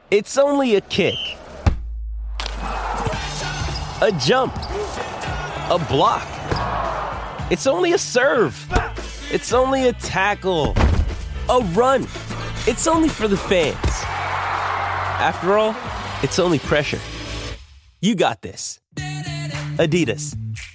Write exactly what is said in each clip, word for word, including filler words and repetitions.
It's only a kick, a jump, a block. It's only a serve. It's only a tackle, a run. It's only for the fans. After all, it's only pressure. You got this. Adidas.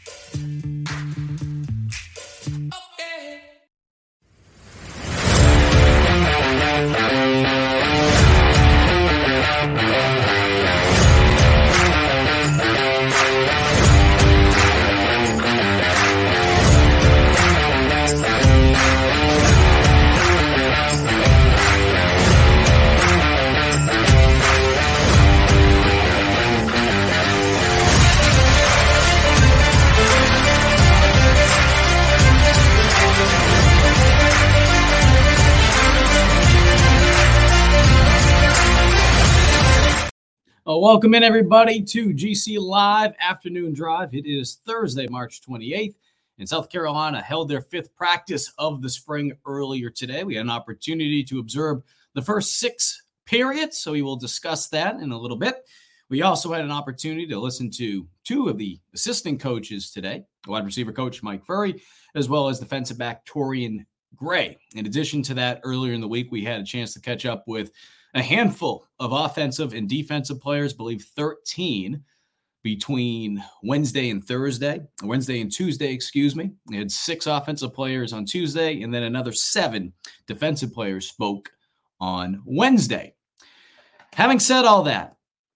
Uh, welcome in, everybody, to G C Live Afternoon Drive. It is Thursday, March twenty-eighth, and South Carolina held their fifth practice of the spring earlier today. We had an opportunity to observe the first six periods, so we will discuss that in a little bit. We also had an opportunity to listen to two of the assistant coaches today, wide receiver coach Mike Furrey, as well as defensive back Torian Gray. In addition to that, earlier in the week, we had a chance to catch up with a handful of offensive and defensive players, I believe thirteen between Wednesday and Thursday, Wednesday and Tuesday, excuse me. We had six offensive players on Tuesday, and then another seven defensive players spoke on Wednesday. Having said all that,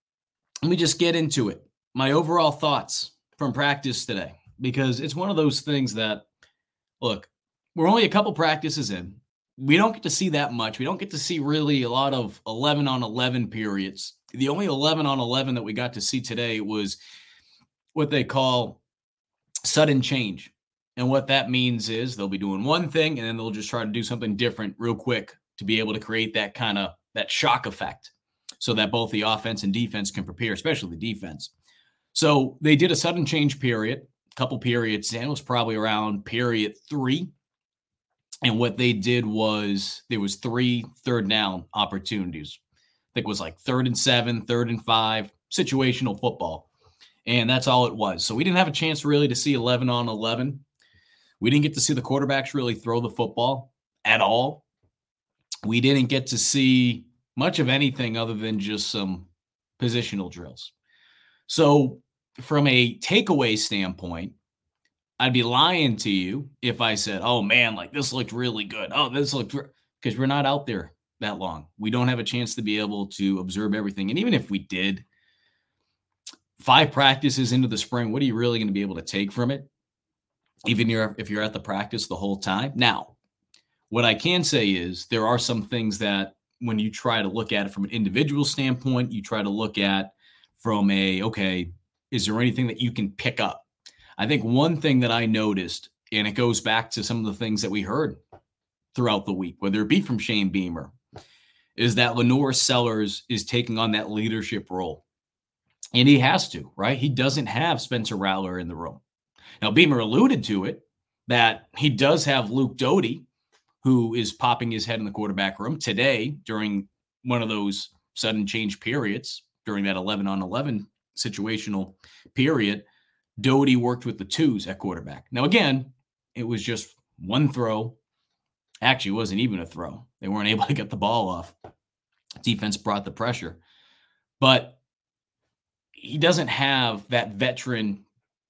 let me just get into it. My overall thoughts from practice today, because it's one of those things that, look, we're only a couple practices in. We don't get to see that much. We don't get to see really a lot of eleven on eleven periods. The only eleven on eleven that we got to see today was what they call sudden change. And what that means is they'll be doing one thing and then they'll just try to do something different real quick to be able to create that kind of that shock effect so that both the offense and defense can prepare, especially the defense. So they did a sudden change period, a couple periods in. It was probably around period three. And what they did was there was three third down opportunities. I think it was like third and seven, third and five, situational football. And that's all it was. So we didn't have a chance really to see eleven on eleven. We didn't get to see the quarterbacks really throw the football at all. We didn't get to see much of anything other than just some positional drills. So from a takeaway standpoint, I'd be lying to you if I said, oh, man, like this looked really good. Oh, this looked – because we're not out there that long. We don't have a chance to be able to observe everything. And even if we did, five practices into the spring, what are you really going to be able to take from it, even if you're at the practice the whole time? Now, what I can say is there are some things that when you try to look at it from an individual standpoint, you try to look at from a, okay, is there anything that you can pick up? I think one thing that I noticed, and it goes back to some of the things that we heard throughout the week, whether it be from Shane Beamer, is that Lenore Sellers is taking on that leadership role. And he has to, right? He doesn't have Spencer Rattler in the room. Now, Beamer alluded to it, that he does have Luke Doty, who is popping his head in the quarterback room today during one of those sudden change periods, during that eleven on eleven situational period. Doty worked with the twos at quarterback. Now, again, it was just one throw. Actually, it wasn't even a throw. They weren't able to get the ball off. Defense brought the pressure. But he doesn't have that veteran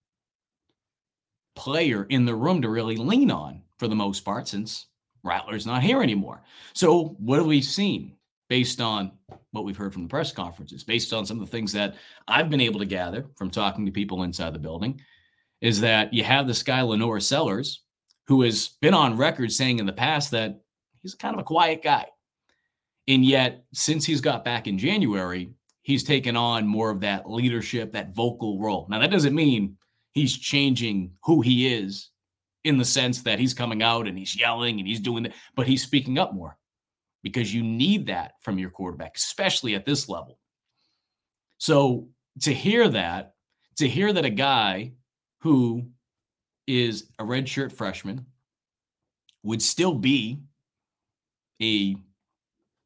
player in the room to really lean on for the most part since Rattler's not here anymore. So what have we seen based on what we've heard from the press conferences, based on some of the things that I've been able to gather from talking to people inside the building, is that you have this guy, Lenore Sellers, who has been on record saying in the past that he's kind of a quiet guy. And yet, since he's got back in January, he's taken on more of that leadership, that vocal role. Now, that doesn't mean he's changing who he is in the sense that he's coming out and he's yelling and he's doing that, but he's speaking up more. Because you need that from your quarterback, especially at this level. So to hear that, to hear that a guy who is a redshirt freshman would still be a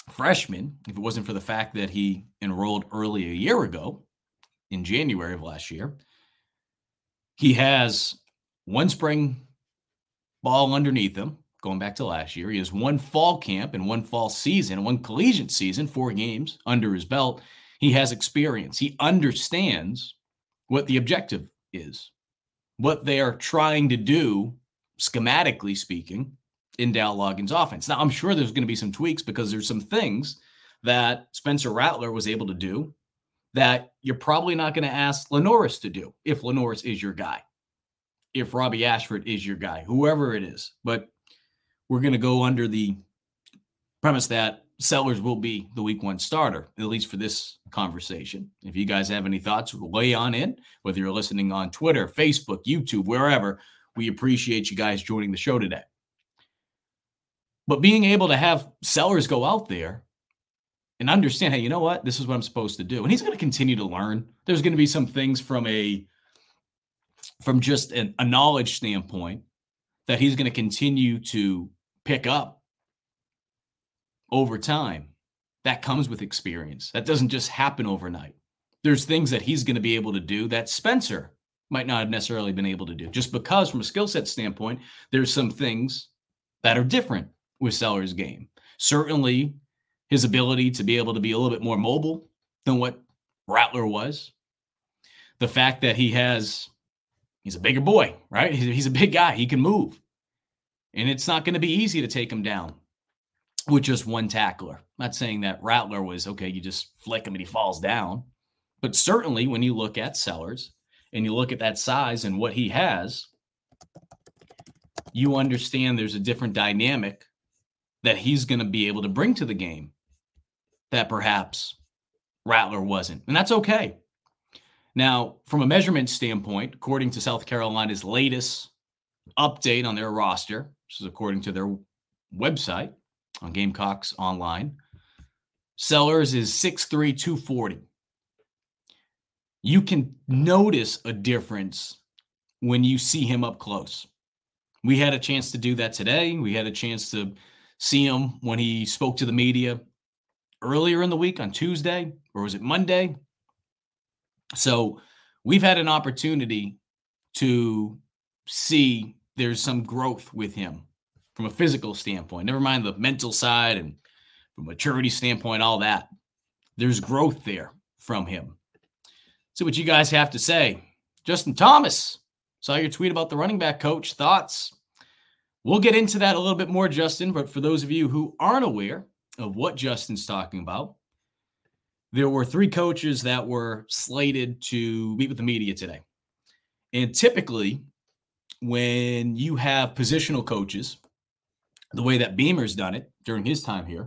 freshman, if it wasn't for the fact that he enrolled early a year ago in January of last year. He has one spring ball underneath him, going back to last year. He has one fall camp and one fall season, one collegiate season, four games under his belt. He has experience. He understands what the objective is, what they are trying to do, schematically speaking, in Dowell Loggains' offense. Now, I'm sure there's going to be some tweaks because there's some things that Spencer Rattler was able to do that you're probably not going to ask LaNorris to do if LaNorris is your guy, if Robbie Ashford is your guy, whoever it is. But we're going to go under the premise that Sellers will be the week one starter, at least for this conversation. If you guys have any thoughts, weigh on in, whether you're listening on Twitter, Facebook, YouTube, wherever. We appreciate you guys joining the show today. But being able to have Sellers go out there and understand, hey, you know what? This is what I'm supposed to do. And he's going to continue to learn. There's going to be some things from a from just an, a knowledge standpoint that he's going to continue to pick up over time. That comes with experience. That doesn't just happen overnight. There's things that he's going to be able to do that Spencer might not have necessarily been able to do, just because from a skill set standpoint, there's some things that are different with Sellers' game. Certainly his ability to be able to be a little bit more mobile than what Rattler was. The fact that he has, he's a bigger boy, right? He's a big guy. He can move. And it's not going to be easy to take him down with just one tackler. I'm not saying that Rattler was, okay, you just flick him and he falls down. But certainly when you look at Sellers and you look at that size and what he has, you understand there's a different dynamic that he's going to be able to bring to the game that perhaps Rattler wasn't. And that's okay. Now, from a measurement standpoint, according to South Carolina's latest update on their roster, this is according to their website on Gamecocks Online, Sellers is six three, two forty. You can notice a difference when you see him up close. We had a chance to do that today. We had a chance to see him when he spoke to the media earlier in the week on Tuesday, or was it Monday? So we've had an opportunity to see there's some growth with him from a physical standpoint, never mind the mental side and from a maturity standpoint, all that. There's growth there from him. See what you guys have to say. Justin Thomas, saw your tweet about the running back coach. Thoughts? We'll get into that a little bit more, Justin, but for those of you who aren't aware of what Justin's talking about, there were three coaches that were slated to meet with the media today. And typically, when you have positional coaches, the way that Beamer's done it during his time here,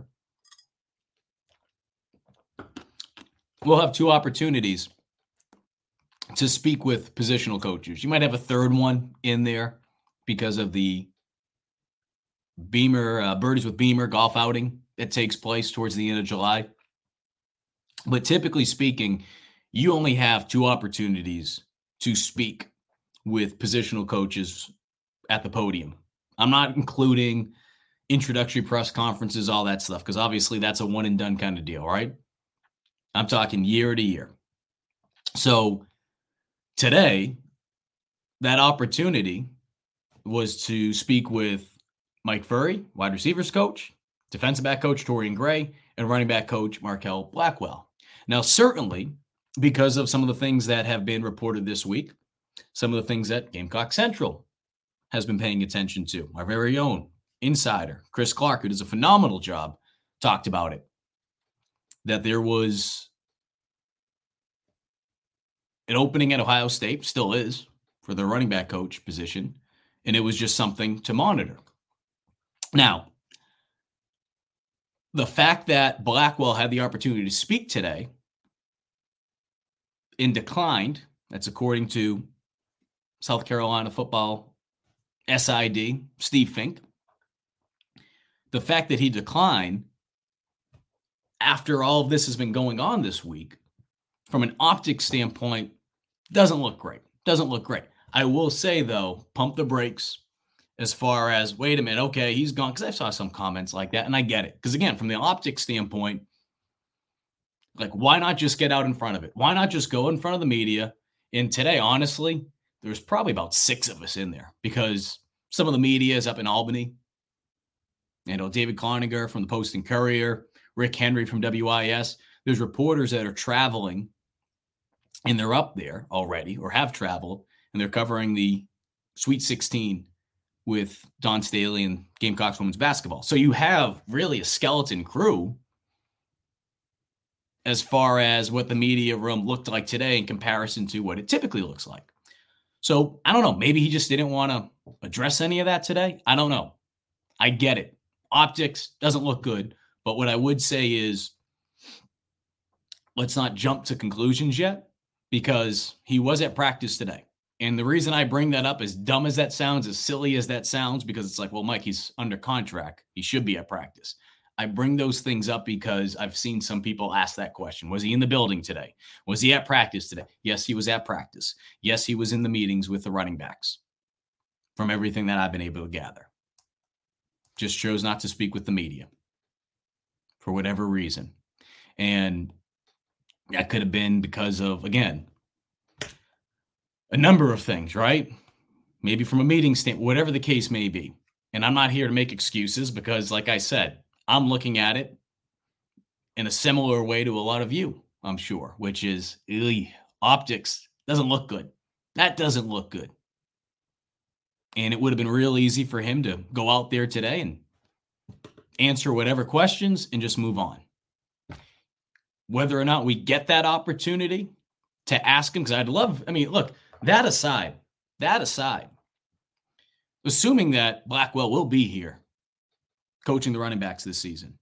we'll have two opportunities to speak with positional coaches. You might have a third one in there because of the Beamer, uh, Birdies with Beamer golf outing that takes place towards the end of July. But typically speaking, you only have two opportunities to speak with positional coaches at the podium. I'm not including introductory press conferences, all that stuff, because obviously that's a one and done kind of deal, right? I'm talking year to year. So today, that opportunity was to speak with Mike Furry, wide receivers coach, defensive back coach Torian Gray, and running back coach Markel Blackwell. Now, certainly, because of some of the things that have been reported this week, some of the things that Gamecock Central has been paying attention to, our very own insider, Chris Clark, who does a phenomenal job, talked about it, that there was an opening at Ohio State, still is, for the running back coach position, and it was just something to monitor. Now, the fact that Blackwell had the opportunity to speak today and declined, that's according to South Carolina football S I D, Steve Fink. The fact that he declined after all of this has been going on this week, from an optics standpoint, doesn't look great. Doesn't look great. I will say, though, pump the brakes as far as, wait a minute, okay, he's gone. Because I saw some comments like that, and I get it. Because again, from the optics standpoint, like, why not just get out in front of it? Why not just go in front of the media? And today, honestly, there's probably about six of us in there because some of the media is up in Albany. You know, David Cloninger from the Post and Courier, Rick Henry from W I S. There's reporters that are traveling, and they're up there already or have traveled, and they're covering the Sweet sixteen with Dawn Staley and Gamecocks women's basketball. So you have really a skeleton crew as far as what the media room looked like today in comparison to what it typically looks like. So I don't know. Maybe he just didn't want to address any of that today. I don't know. I get it. Optics doesn't look good. But what I would say is, let's not jump to conclusions yet, because he was at practice today. And the reason I bring that up, as dumb as that sounds, as silly as that sounds, because it's like, well, Mike, he's under contract. He should be at practice. I bring those things up because I've seen some people ask that question. Was he in the building today? Was he at practice today? Yes, he was at practice. Yes, he was in the meetings with the running backs, from everything that I've been able to gather. Just chose not to speak with the media for whatever reason. And that could have been because of, again, a number of things, right? Maybe from a meeting standpoint, whatever the case may be. And I'm not here to make excuses because, like I said, I'm looking at it in a similar way to a lot of you, I'm sure, which is, ugh, optics doesn't look good. That doesn't look good. And it would have been real easy for him to go out there today and answer whatever questions and just move on. Whether or not we get that opportunity to ask him, because I'd love, I mean, look, that aside, that aside, assuming that Blackwell will be here coaching the running backs this season,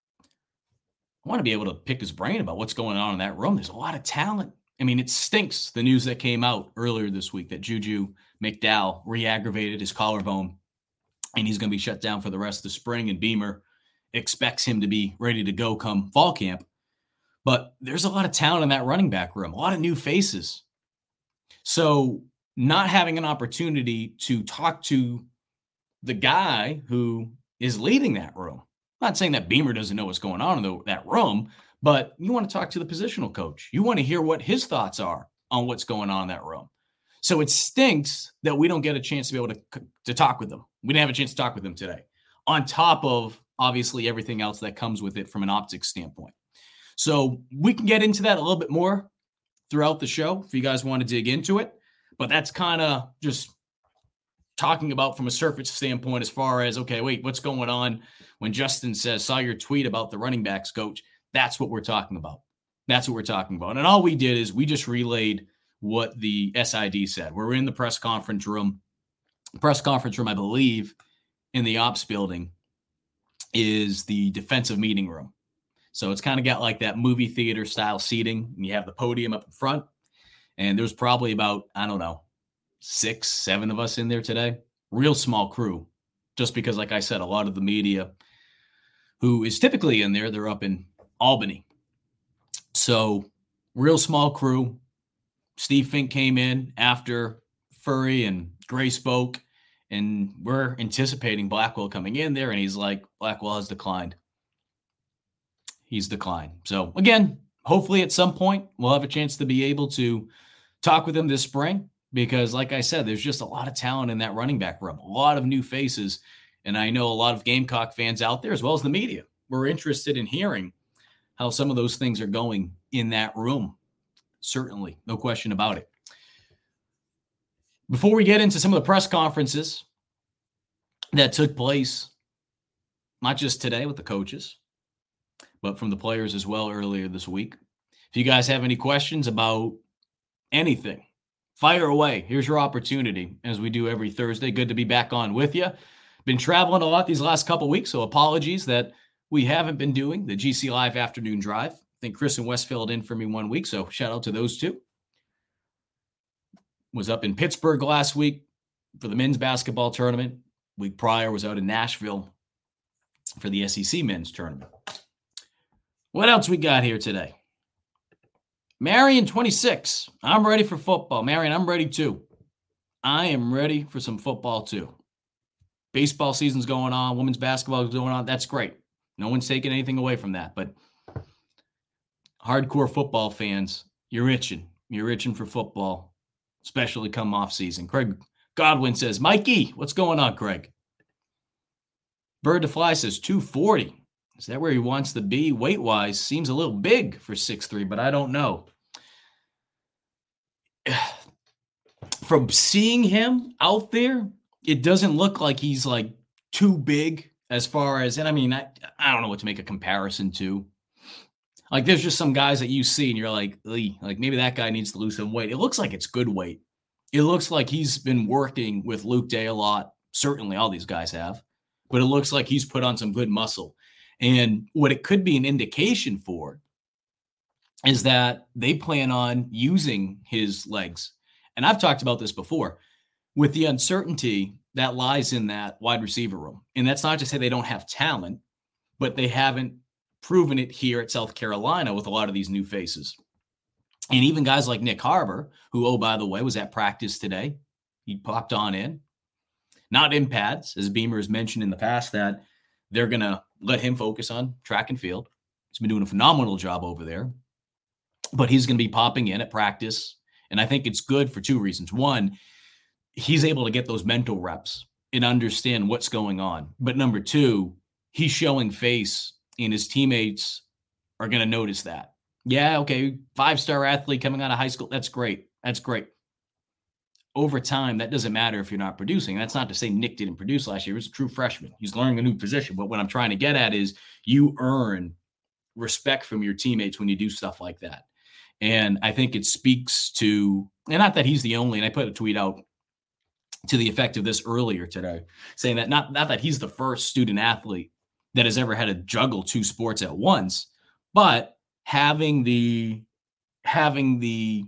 I want to be able to pick his brain about what's going on in that room. There's a lot of talent. I mean, it stinks, the news that came out earlier this week that Juju McDowell re-aggravated his collarbone and he's going to be shut down for the rest of the spring, and Beamer expects him to be ready to go come fall camp. But there's a lot of talent in that running back room, a lot of new faces. So not having an opportunity to talk to the guy who is leading that room. I'm not saying that Beamer doesn't know what's going on in the, that room, but you want to talk to the positional coach. You want to hear what his thoughts are on what's going on in that room. So it stinks that we don't get a chance to be able to, to talk with them. We didn't have a chance to talk with them today, on top of obviously everything else that comes with it from an optics standpoint. So we can get into that a little bit more throughout the show if you guys want to dig into it. But that's kind of just talking about from a surface standpoint as far as, okay, wait, what's going on when Justin says, saw your tweet about the running backs coach? That's what we're talking about. That's what we're talking about. And all we did is we just relayed what the S I D said. We're in the press conference room. Press conference room, I believe, in the ops building is the defensive meeting room. So it's kind of got like that movie theater style seating, and you have the podium up in front. And there's probably about, I don't know, six, seven of us in there today. Real small crew, just because, like I said, a lot of the media who is typically in there, they're up in Albany. So real small crew. Steve Fink came in after Furry and Gray spoke, and we're anticipating Blackwell coming in there, and he's like, Blackwell has declined. He's declined. So again, hopefully at some point we'll have a chance to be able to talk with him this spring, because like I said, there's just a lot of talent in that running back room, a lot of new faces. And I know a lot of Gamecock fans out there, as well as the media, we're interested in hearing how some of those things are going in that room. Certainly, no question about it. Before we get into some of the press conferences that took place, not just today with the coaches, but from the players as well earlier this week. If you guys have any questions about anything, fire away. Here's your opportunity, as we do every Thursday. Good to be back on with you. Been traveling a lot these last couple weeks, so apologies that we haven't been doing the G C Live afternoon drive. I think Chris and Wes filled in for me one week, so shout out to those two. Was up in Pittsburgh last week for the men's basketball tournament. Week prior was out in Nashville for the S E C men's tournament. What else we got here today? Marion twenty-six. I'm ready for football. Marion, I'm ready too. I am ready for some football too. Baseball season's going on. Women's basketball is going on. That's great. No one's taking anything away from that. But hardcore football fans, you're itching. You're itching for football, especially come off season. Craig Godwin says, Mikey, what's going on, Craig? Bird to Fly says two forty. Is that where he wants to be? Weight-wise, seems a little big for six three, but I don't know. From seeing him out there, it doesn't look like he's like too big as far as, and I mean, I, I don't know what to make a comparison to. Like there's just some guys that you see and you're like, like maybe that guy needs to lose some weight. It looks like it's good weight. It looks like he's been working with Luke Day a lot. Certainly all these guys have, but it looks like he's put on some good muscle. And what it could be an indication for is that they plan on using his legs. And I've talked about this before with the uncertainty that lies in that wide receiver room. And that's not to say they don't have talent, but they haven't proven it here at South Carolina with a lot of these new faces. And even guys like Nick Harbor, who, oh, by the way, was at practice today. He popped on in. Not in pads, as Beamer has mentioned in the past, that they're going to let him focus on track and field. He's been doing a phenomenal job over there. But he's going to be popping in at practice. And I think it's good for two reasons. One, he's able to get those mental reps and understand what's going on. But number two, he's showing face, and his teammates are going to notice that. Yeah, okay, five-star athlete coming out of high school. That's great. That's great. Over time, that doesn't matter if you're not producing. That's not to say Nick didn't produce last year. He was a true freshman. He's learning a new position. But what I'm trying to get at is you earn respect from your teammates when you do stuff like that. And I think it speaks to, and not that he's the only, and I put a tweet out to the effect of this earlier today, saying that not, not that he's the first student athlete that has ever had to juggle two sports at once, but having the having the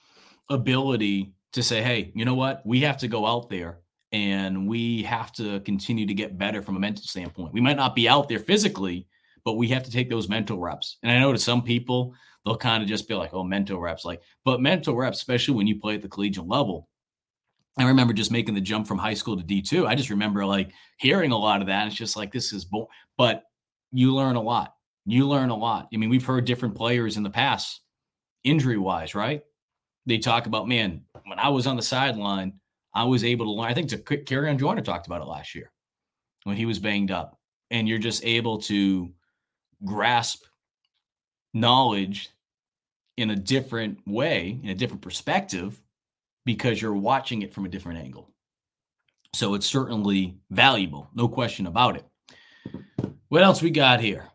ability to say, hey, you know what? We have to go out there and we have to continue to get better from a mental standpoint. We might not be out there physically, but we have to take those mental reps. And I know to some people, they'll kind of just be like, oh, mental reps. Like, but mental reps, especially when you play at the collegiate level. I remember just making the jump from high school to D two. I just remember like hearing a lot of that. It's just like, this is, bo-. But you learn a lot. You learn a lot. I mean, we've heard different players in the past, injury-wise, right? They talk about, man, when I was on the sideline, I was able to learn. I think to Kerryon Joyner talked about it last year when he was banged up. And you're just able to grasp knowledge in a different way, in a different perspective, because you're watching it from a different angle. So it's certainly valuable, no question about it. What else we got here?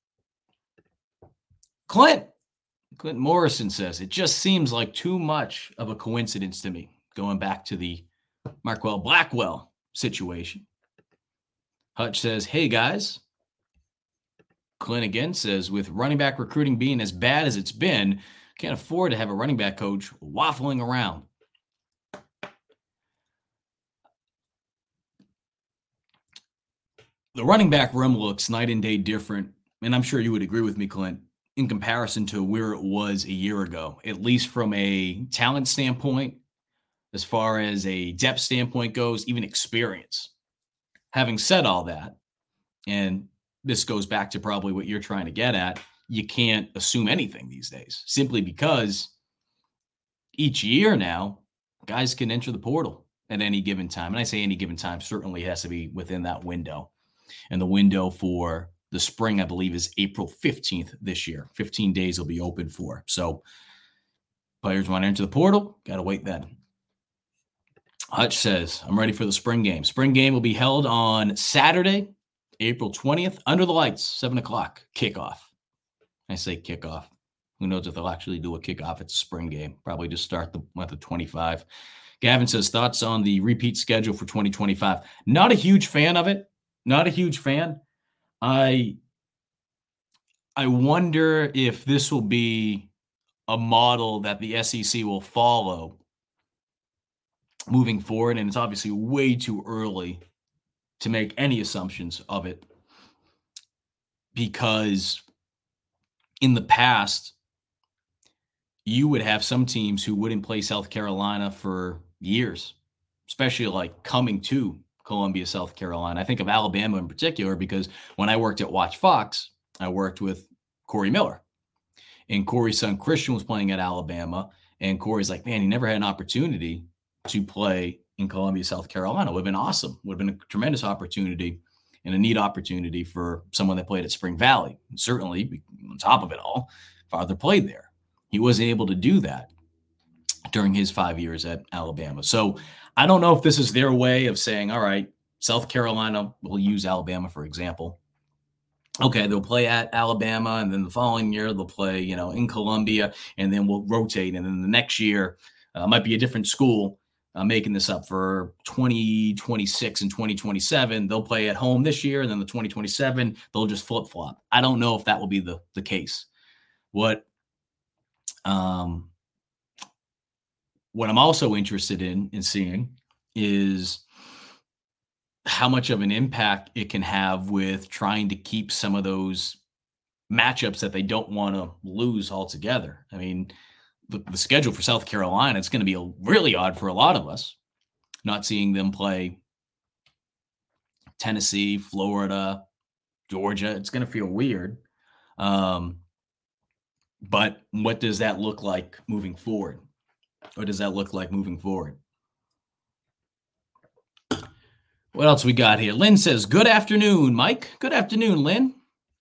Clint. Clint Morrison says, it just seems like too much of a coincidence to me, going back to the Marquel Blackwell situation. Hutch says, hey, guys. Clint again says, with running back recruiting being as bad as it's been, can't afford to have a running back coach waffling around. The running back room looks night and day different, and I'm sure you would agree with me, Clint, in comparison to where it was a year ago, at least from a talent standpoint, as far as a depth standpoint goes, even experience. Having said all that, and this goes back to probably what you're trying to get at, you can't assume anything these days, simply because each year now, guys can enter the portal at any given time. And I say any given time, certainly has to be within that window. And the window for the spring, I believe, is April fifteenth this year. fifteen days will be open for. So players want to enter the portal, got to wait then. Hutch says, I'm ready for the spring game. Spring game will be held on Saturday, April twentieth, under the lights, seven o'clock, kickoff. I say kickoff. Who knows if they'll actually do a kickoff? It's a spring game. Probably just start the month of twenty-five. Gavin says, thoughts on the repeat schedule for twenty twenty-five. Not a huge fan of it. Not a huge fan. I, I wonder if this will be a model that the S E C will follow moving forward. And it's obviously way too early to make any assumptions of it, because in the past, you would have some teams who wouldn't play South Carolina for years, especially like coming to Columbia, South Carolina. I think of Alabama in particular because when I worked at Watch Fox, I worked with Corey Miller. And Corey's son Christian was playing at Alabama. And Corey's like, man, he never had an opportunity to play in Columbia, South Carolina. Would have been awesome. Would have been a tremendous opportunity and a neat opportunity for someone that played at Spring Valley. And certainly, on top of it all, father played there. He wasn't able to do that during his five years at Alabama. So I don't know if this is their way of saying, all right, South Carolina, we'll use Alabama, for example. Okay, they'll play at Alabama, and then the following year they'll play, you know, in Columbia, and then we'll rotate. And then the next year uh, might be a different school uh, making this up for twenty twenty-six and twenty twenty-seven. They'll play at home this year, and then the twenty twenty-seven, they'll just flip-flop. I don't know if that will be the, the case. What, um, what I'm also interested in, in seeing is how much of an impact it can have with trying to keep some of those matchups that they don't want to lose altogether. I mean, the, the schedule for South Carolina, it's going to be a, really odd for a lot of us, not seeing them play Tennessee, Florida, Georgia. It's going to feel weird. Um, but what does that look like moving forward? What does that look like moving forward? What else we got here? Lynn says, good afternoon, Mike. Good afternoon, Lynn.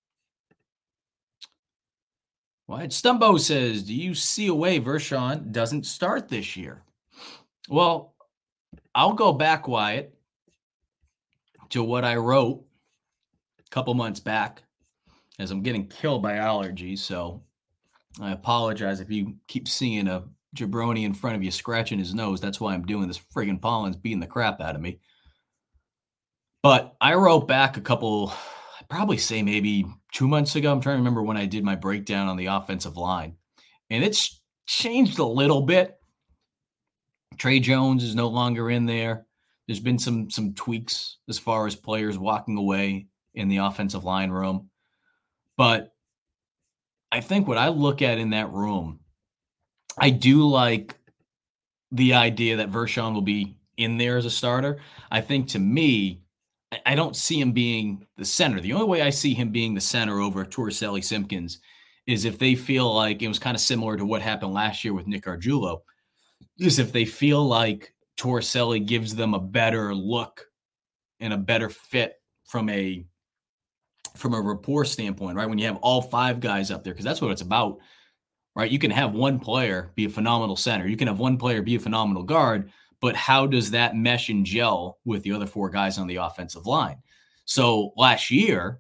Wyatt Stumbo says, do you see a way Vershawn doesn't start this year? Well, I'll go back, Wyatt, to what I wrote a couple months back as I'm getting killed by allergies. So I apologize if you keep seeing a jabroni in front of you scratching his nose. That's why I'm doing this. Friggin' pollen's beating the crap out of me. But I wrote back a couple, I'd probably say maybe two months ago. I'm trying to remember when I did my breakdown on the offensive line. And it's changed a little bit. Trey Jones is no longer in there. There's been some some tweaks as far as players walking away in the offensive line room. But I think what I look at in that room, I do like the idea that Vershawn will be in there as a starter. I think to me, I don't see him being the center. The only way I see him being the center over Torricelli Simpkins is if they feel like it was kind of similar to what happened last year with Nick Argiulo, is if they feel like Torricelli gives them a better look and a better fit from a from a rapport standpoint, right? When you have all five guys up there, because that's what it's about, right? You can have one player be a phenomenal center. You can have one player be a phenomenal guard, but how does that mesh and gel with the other four guys on the offensive line? So last year,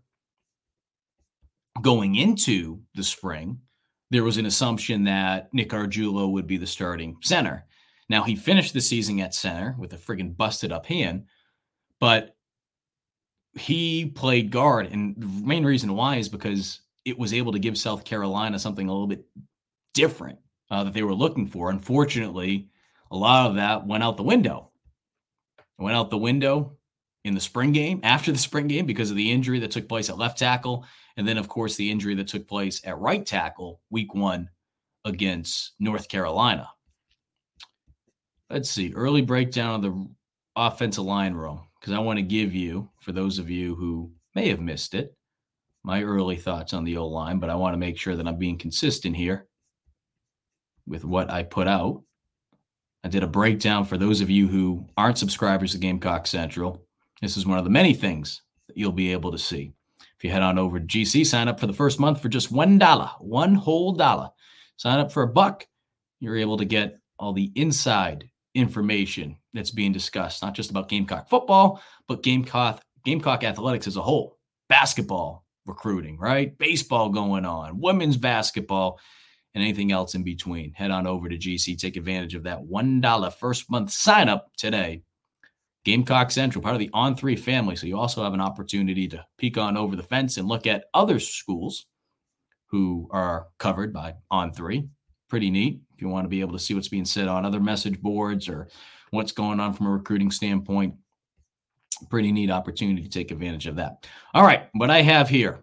going into the spring, there was an assumption that Nick Argiulo would be the starting center. Now, he finished the season at center with a friggin' busted up hand, but he played guard. And the main reason why is because it was able to give South Carolina something a little bit different uh, that they were looking for. Unfortunately, a lot of that went out the window. It went out the window in the spring game, after the spring game, because of the injury that took place at left tackle. And then, of course, the injury that took place at right tackle week one against North Carolina. Let's see. Early breakdown of the offensive line room, because I want to give you, for those of you who may have missed it, my early thoughts on the O-line, but I want to make sure that I'm being consistent here with what I put out. I did a breakdown for those of you who aren't subscribers to Gamecock Central. This is one of the many things that you'll be able to see. If you head on over to G C, sign up for the first month for just one dollar, one whole dollar. Sign up for a buck. You're able to get all the inside information that's being discussed, not just about Gamecock football, but Gamecock, Gamecock athletics as a whole. Basketball recruiting, right? Baseball going on, women's basketball, and anything else in between. Head on over to G C. Take advantage of that one dollar first month sign up today. Gamecock Central, part of the On three family. So you also have an opportunity to peek on over the fence and look at other schools who are covered by On three. Pretty neat if you want to be able to see what's being said on other message boards or what's going on from a recruiting standpoint. Pretty neat opportunity to take advantage of that. All right, what I have here.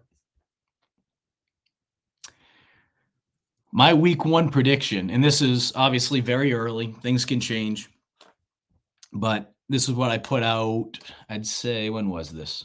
My week one prediction, and this is obviously very early. Things can change. But this is what I put out, I'd say, when was this?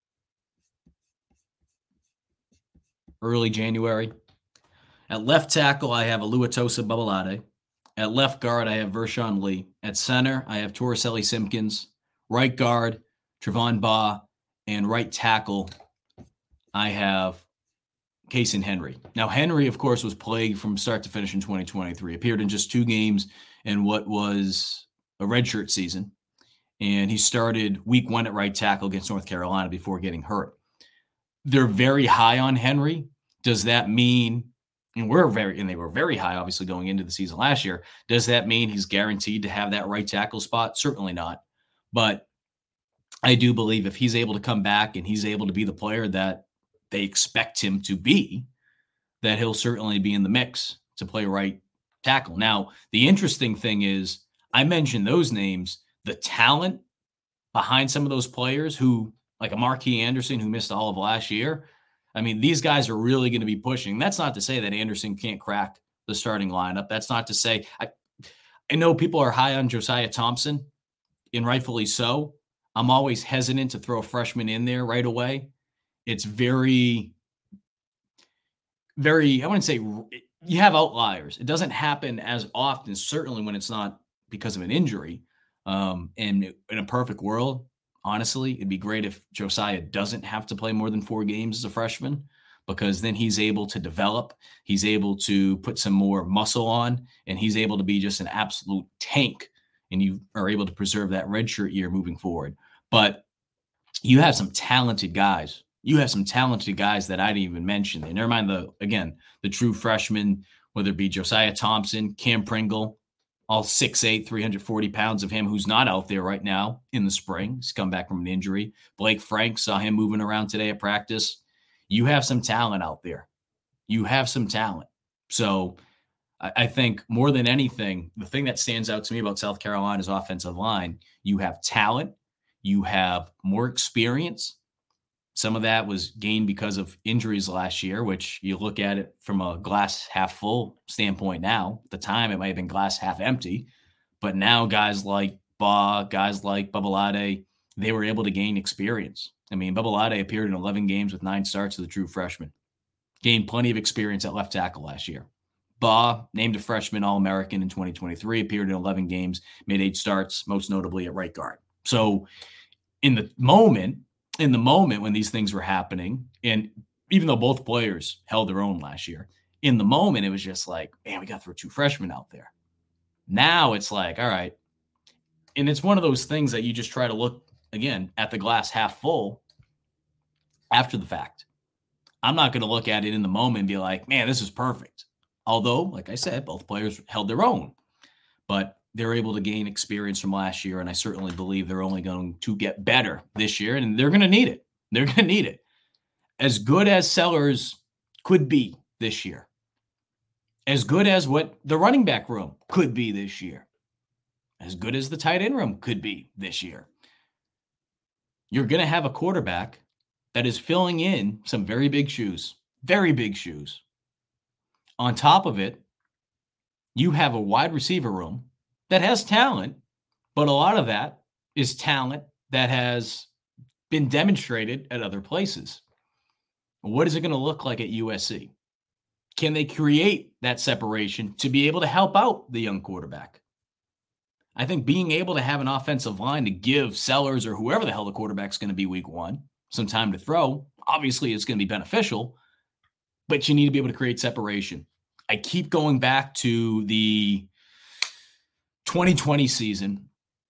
Early January. At left tackle, I have Oluwatosin Babalade. At left guard, I have Vershawn Lee. At center, I have Torricelli Simpkins. Right guard, Trevon Baugh. And right tackle, I have Kason Henry. Now, Henry, of course, was plagued from start to finish in twenty twenty-three. Appeared in just two games in what was a redshirt season. And he started week one at right tackle against North Carolina before getting hurt. They're very high on Henry. Does that mean, and we're very, and they were very high, obviously, going into the season last year. Does that mean he's guaranteed to have that right tackle spot? Certainly not. But I do believe if he's able to come back and he's able to be the player that they expect him to be, that he'll certainly be in the mix to play right tackle. Now, the interesting thing is, I mentioned those names, the talent behind some of those players who, like a Marquis Anderson who missed all of last year. I mean, these guys are really going to be pushing. That's not to say that Anderson can't crack the starting lineup. That's not to say, I, I know people are high on Josiah Thompson, and rightfully so. I'm always hesitant to throw a freshman in there right away. It's very, very, I wouldn't say, you have outliers. It doesn't happen as often, certainly when it's not because of an injury. Um, and in a perfect world, honestly, it'd be great if Josiah doesn't have to play more than four games as a freshman, because then he's able to develop, he's able to put some more muscle on, and he's able to be just an absolute tank, and you are able to preserve that redshirt year moving forward. But you have some talented guys. You have some talented guys that I didn't even mention. And never mind the, again, the true freshmen, whether it be Josiah Thompson, Cam Pringle, all six eight, three hundred forty pounds of him, who's not out there right now in the spring. He's come back from an injury. Blake Frank, saw him moving around today at practice. You have some talent out there. You have some talent. So I, I think more than anything, the thing that stands out to me about South Carolina's offensive line, you have talent. You have more experience. Some of that was gained because of injuries last year, which you look at it from a glass half full standpoint now. At the time, it might have been glass half empty. But now guys like Baugh, guys like Babalade, they were able to gain experience. I mean, Babalade appeared in eleven games with nine starts as a true freshman. Gained plenty of experience at left tackle last year. Baugh, named a freshman All-American in twenty twenty-three, appeared in eleven games, made eight starts, most notably at right guard. So in the moment, in the moment when these things were happening, and even though both players held their own last year, in the moment, it was just like, man, we got to throw two freshmen out there. Now it's like, all right. And it's one of those things that you just try to look, again, at the glass half full after the fact. I'm not going to look at it in the moment and be like, man, this is perfect. Although, like I said, both players held their own. But they're able to gain experience from last year, and I certainly believe they're only going to get better this year, and they're going to need it. They're going to need it. As good as Sellers could be this year, as good as what the running back room could be this year, as good as the tight end room could be this year, you're going to have a quarterback that is filling in some very big shoes, very big shoes. On top of it, you have a wide receiver room that has talent, but a lot of that is talent that has been demonstrated at other places. What is it going to look like at U S C? Can they create that separation to be able to help out the young quarterback? I think being able to have an offensive line to give Sellers or whoever the hell the quarterback's going to be week one some time to throw, obviously it's going to be beneficial, but you need to be able to create separation. I keep going back to the twenty twenty season,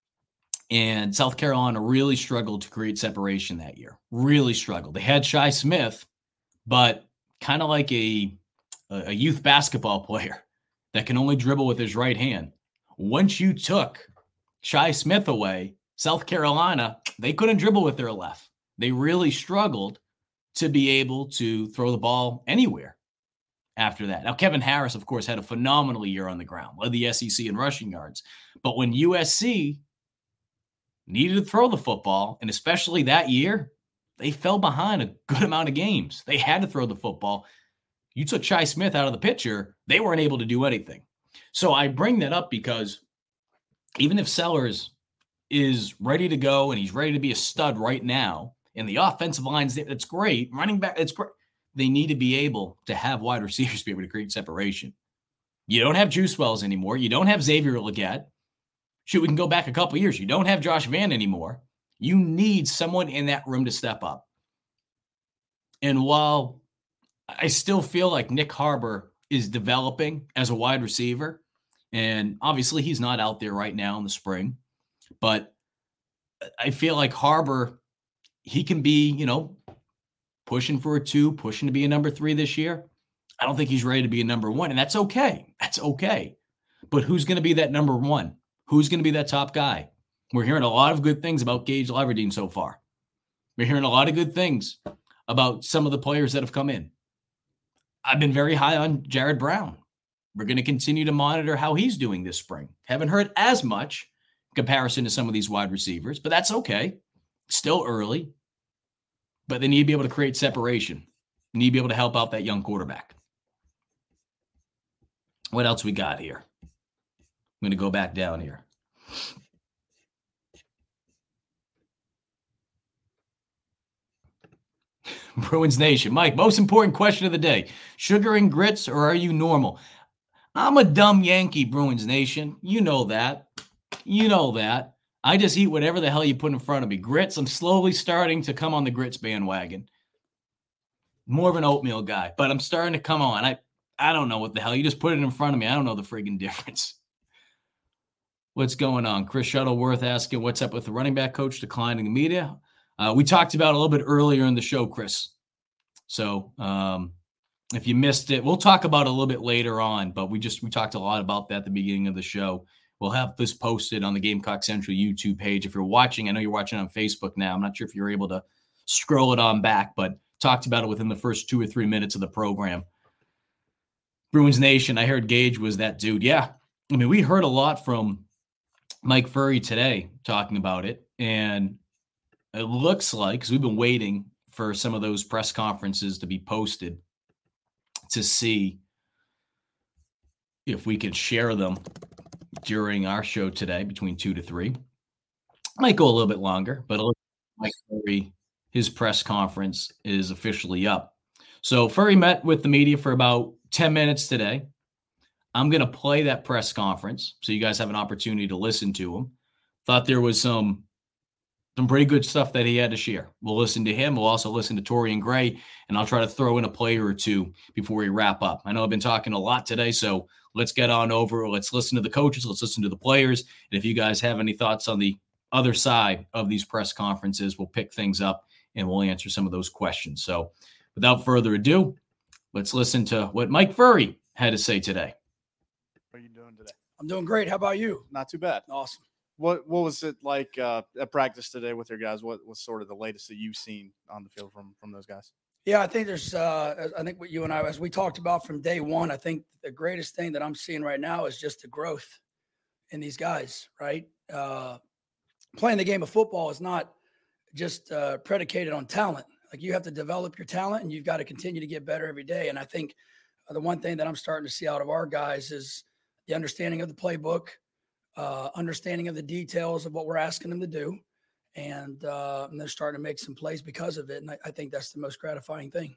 and South Carolina really struggled to create separation that year. Really struggled. They had Shi Smith, but kind of like a, a youth basketball player that can only dribble with his right hand. Once you took Shi Smith away, South Carolina, they couldn't dribble with their left. They really struggled to be able to throw the ball anywhere after that. Now, Kevin Harris, of course, had a phenomenal year on the ground, led the S E C in rushing yards. But when U S C needed to throw the football, and especially that year, they fell behind a good amount of games. They had to throw the football. You took Shi Smith out of the picture, they weren't able to do anything. So I bring that up because even if Sellers is ready to go and he's ready to be a stud right now, and the offensive line's there, that's great. Running back, it's great. They need to be able to have wide receivers be able to create separation. You don't have Juice Wells anymore. You don't have Xavier Legette. Shoot, we can go back a couple years. You don't have Josh Vann anymore. You need someone in that room to step up. And while I still feel like Nick Harbor is developing as a wide receiver, and obviously he's not out there right now in the spring, but I feel like Harbor, he can be, you know, pushing for a two, pushing to be a number three this year. I don't think he's ready to be a number one, and that's okay. That's okay. But who's going to be that number one? Who's going to be that top guy? We're hearing a lot of good things about Gage Leverdeen so far. We're hearing a lot of good things about some of the players that have come in. I've been very high on Jared Brown. We're going to continue to monitor how he's doing this spring. Haven't heard as much in comparison to some of these wide receivers, but that's okay. Still early. But they need to be able to create separation. They need to be able to help out that young quarterback. What else we got here? I'm going to go back down here. Bruins Nation. Mike, most important question of the day. Sugar and grits, or are you normal? I'm a dumb Yankee, Bruins Nation. You know that. You know that. I just eat whatever the hell you put in front of me. Grits, I'm slowly starting to come on the grits bandwagon. More of an oatmeal guy, but I'm starting to come on. I, I don't know what the hell. You just put it in front of me. I don't know the friggin' difference. What's going on? Chris Shuttleworth asking, what's up with the running back coach declining the media? Uh, we talked about it a little bit earlier in the show, Chris. So um, if you missed it, we'll talk about it a little bit later on, but we just we talked a lot about that at the beginning of the show. We'll have this posted on the Gamecock Central YouTube page. If you're watching, I know you're watching on Facebook now. I'm not sure if you're able to scroll it on back, but talked about it within the first two or three minutes of the program. Bruins Nation, I heard Gage was that dude. Yeah. I mean, we heard a lot from Mike Furrey today talking about it, and it looks like, because we've been waiting for some of those press conferences to be posted to see if we could share them during our show today between two to three. Might go a little bit longer, but it looks like Mike Furrey, his press conference is officially up. So Furrey met with the media for about ten minutes today. I'm going to play that press conference so you guys have an opportunity to listen to him. Thought there was some some pretty good stuff that he had to share. We'll listen to him. We'll also listen to Torian Gray, and I'll try to throw in a player or two before we wrap up. I know I've been talking a lot today, so let's get on over. Let's listen to the coaches. Let's listen to the players. And if you guys have any thoughts on the other side of these press conferences, we'll pick things up and we'll answer some of those questions. So without further ado, let's listen to what Mike Furrey had to say today. How are you doing today? I'm doing great. How about you? Not too bad. Awesome. What What was it like uh, at practice today with your guys? What was sort of the latest that you've seen on the field from from those guys? Yeah, I think there's, uh, I think what you and I, as we talked about from day one, I think the greatest thing that I'm seeing right now is just the growth in these guys, right? Uh, playing the game of football is not just uh, predicated on talent. Like, you have to develop your talent and you've got to continue to get better every day. And I think the one thing that I'm starting to see out of our guys is the understanding of the playbook, uh, understanding of the details of what we're asking them to do. And, uh, and they're starting to make some plays because of it. And I, I think that's the most gratifying thing.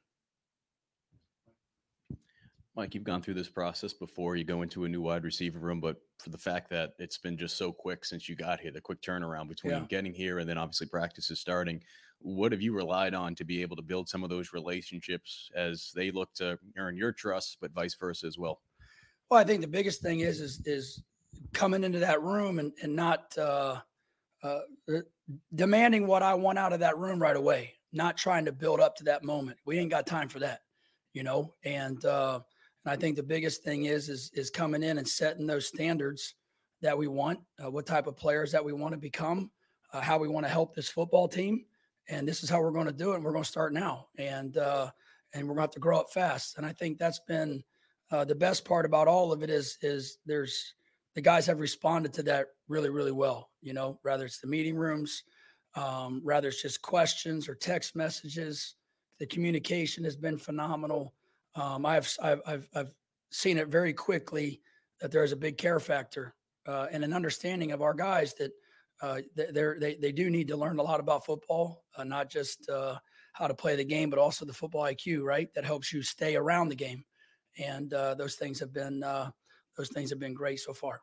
Mike, you've gone through this process before. You go into a new wide receiver room, but for the fact that it's been just so quick since you got here, the quick turnaround between Yeah. getting here and then obviously practice is starting, what have you relied on to be able to build some of those relationships as they look to earn your trust, but vice versa as well? Well, I think the biggest thing is, is, is coming into that room and, and not uh, uh, demanding what I want out of that room right away, not trying to build up to that moment. We ain't got time for that, you know? And, uh, and I think the biggest thing is, is, is coming in and setting those standards that we want, uh, what type of players that we want to become, uh, how we want to help this football team. And this is how we're going to do it. And we're going to start now. And, uh, and we're going to have to grow up fast. And I think that's been uh, the best part about all of it is, is there's, the guys have responded to that really, really well, you know, rather it's the meeting rooms, um, rather it's just questions or text messages. The communication has been phenomenal. Um, I've, I've, I've, I've seen it very quickly that there is a big care factor uh, and an understanding of our guys that uh, they're, they they do need to learn a lot about football, uh, not just uh, how to play the game, but also the football I Q, right? That helps you stay around the game, and uh, those things have been uh, those things have been great so far.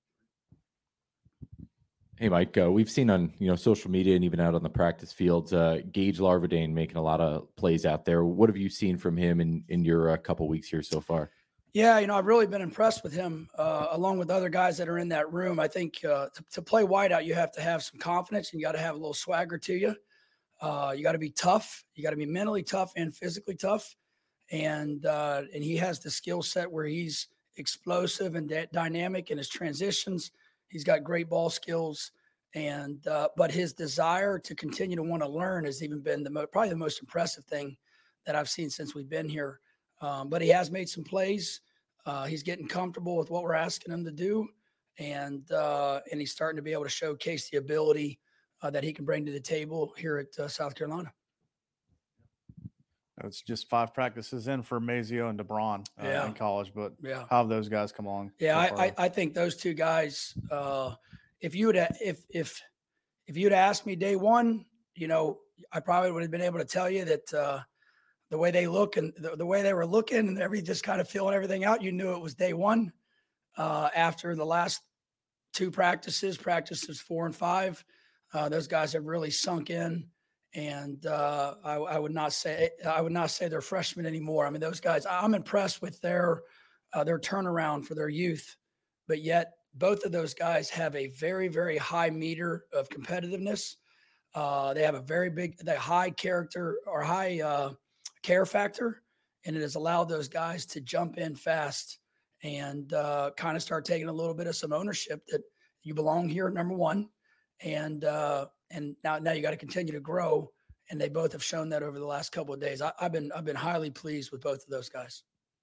Hey, Mike, uh, we've seen on, you know, social media and even out on the practice fields, uh, Gage Larvadain making a lot of plays out there. What have you seen from him in, in your uh, couple weeks here so far? Yeah, you know, I've really been impressed with him, uh, along with other guys that are in that room. I think uh, to, to play wideout, you have to have some confidence, and you got to have a little swagger to you. Uh, you got to be tough. You got to be mentally tough and physically tough. And uh, and he has the skill set where he's explosive and d- dynamic in his transitions. He's got great ball skills, and uh, but his desire to continue to want to learn has even been the mo- probably the most impressive thing that I've seen since we've been here. Um, but he has made some plays. Uh, he's getting comfortable with what we're asking him to do, and uh, and he's starting to be able to showcase the ability uh, that he can bring to the table here at uh, South Carolina. It's just five practices in for Mazio and DeBron uh, Yeah. in college, but Yeah. how have those guys come along? Yeah, so I, I, far? I think those two guys. Uh, if you would, if if if you'd asked me day one, you know, I probably would have been able to tell you that uh, the way they look and the, the way they were looking and every just kind of feeling everything out, you knew it was day one. Uh, after the last two practices, practices four and five, uh, those guys have really sunk in. And uh, I, I would not say I would not say they're freshmen anymore. I mean, those guys. I'm impressed with their uh, their turnaround for their youth, but yet both of those guys have a very very high meter of competitiveness. Uh, they have a very big, the high character or high uh, care factor, and it has allowed those guys to jump in fast and uh, kind of start taking a little bit of some ownership that you belong here, number one, and. Uh, And now, now you got to continue to grow, and they both have shown that over the last couple of days. I, I've been, I've been highly pleased with both of those guys.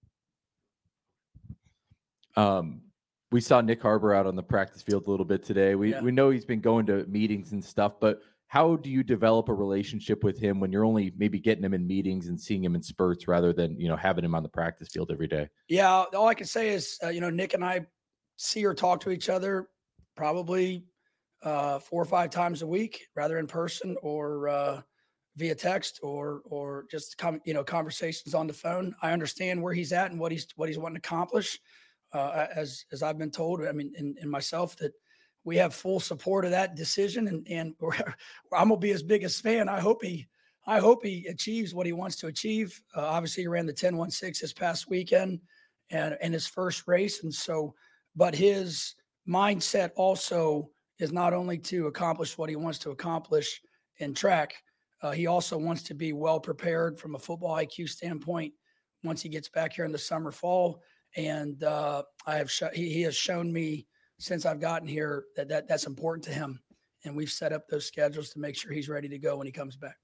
Um, we saw Nick Harbor out on the practice field a little bit today. We Yeah. we know he's been going to meetings and stuff, but how do you develop a relationship with him when you're only maybe getting him in meetings and seeing him in spurts rather than, you know, having him on the practice field every day? Yeah, all I can say is, uh, you know, Nick and I see or talk to each other probably uh, four or five times a week, rather in person or uh, via text or or just com- you know conversations on the phone. I understand where he's at and what he's what he's wanting to accomplish. Uh, as as I've been told, I mean, in, in myself, that we have full support of that decision, and and we're, I'm gonna be his biggest fan. I hope he I hope he achieves what he wants to achieve. Uh, obviously, he ran the ten one six this past weekend, and and his first race, and so, but his mindset also is not only to accomplish what he wants to accomplish in track, uh, he also wants to be well prepared from a football I Q standpoint once he gets back here in the summer, fall. And uh, I have sh- he, he has shown me since I've gotten here that, that that's important to him. And we've set up those schedules to make sure he's ready to go when he comes back.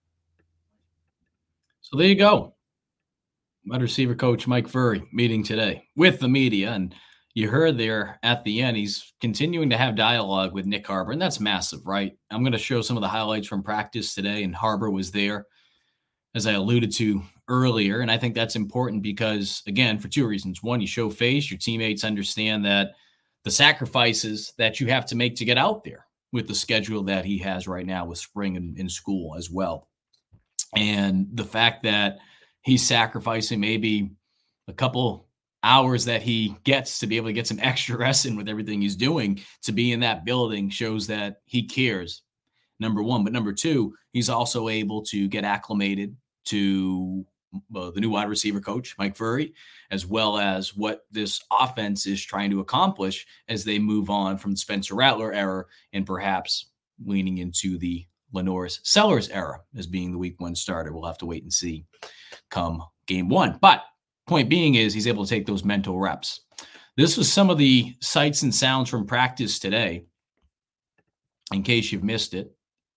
So there you go. Wide receiver coach Mike Furrey meeting today with the media. And you heard there at the end, he's continuing to have dialogue with Nick Harbor, and that's massive, right? I'm going to show some of the highlights from practice today, and Harbor was there, as I alluded to earlier. And I think that's important because, again, for two reasons. One, you show face. Your teammates understand that the sacrifices that you have to make to get out there with the schedule that he has right now with spring in, in school as well. And the fact that he's sacrificing maybe a couple hours that he gets to be able to get some extra rest in with everything he's doing to be in that building shows that he cares, number one. But number two, he's also able to get acclimated to uh, the new wide receiver coach, Mike Furrey, as well as what this offense is trying to accomplish as they move on from the Spencer Rattler era and perhaps leaning into the Lenoris Sellers era as being the week one starter. We'll have to wait and see come game one. But point being is he's able to take those mental reps. This was some of the sights and sounds from practice today, in case you've missed it,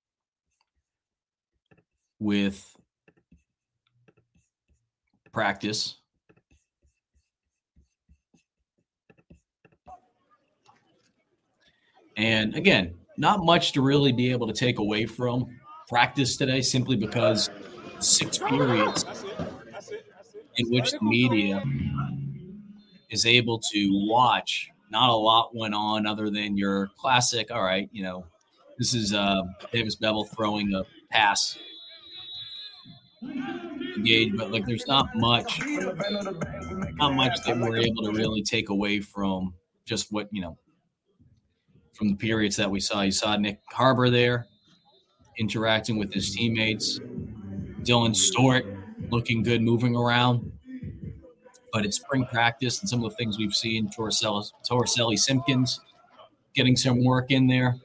with practice. And again, not much to really be able to take away from practice today, simply because six periods in which the media is able to watch. Not a lot went on other than your classic, all right, you know, This is uh, Davis Bevel throwing a pass. Gage, but like there's not much, not much that we're able to really take away from just what, you know, from the periods that we saw. You saw Nick Harbor there interacting with his teammates. Dylan Stewart looking good, moving around. But it's spring practice and some of the things we've seen, Torricelli, Torricelli Simpkins getting some work in there.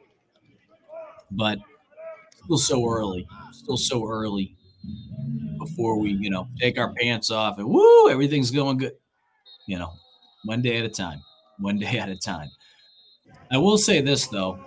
But still so early, still so early before we, you know, take our pants off and woo, everything's going good. You know, one day at a time, one day at a time. I will say this, though.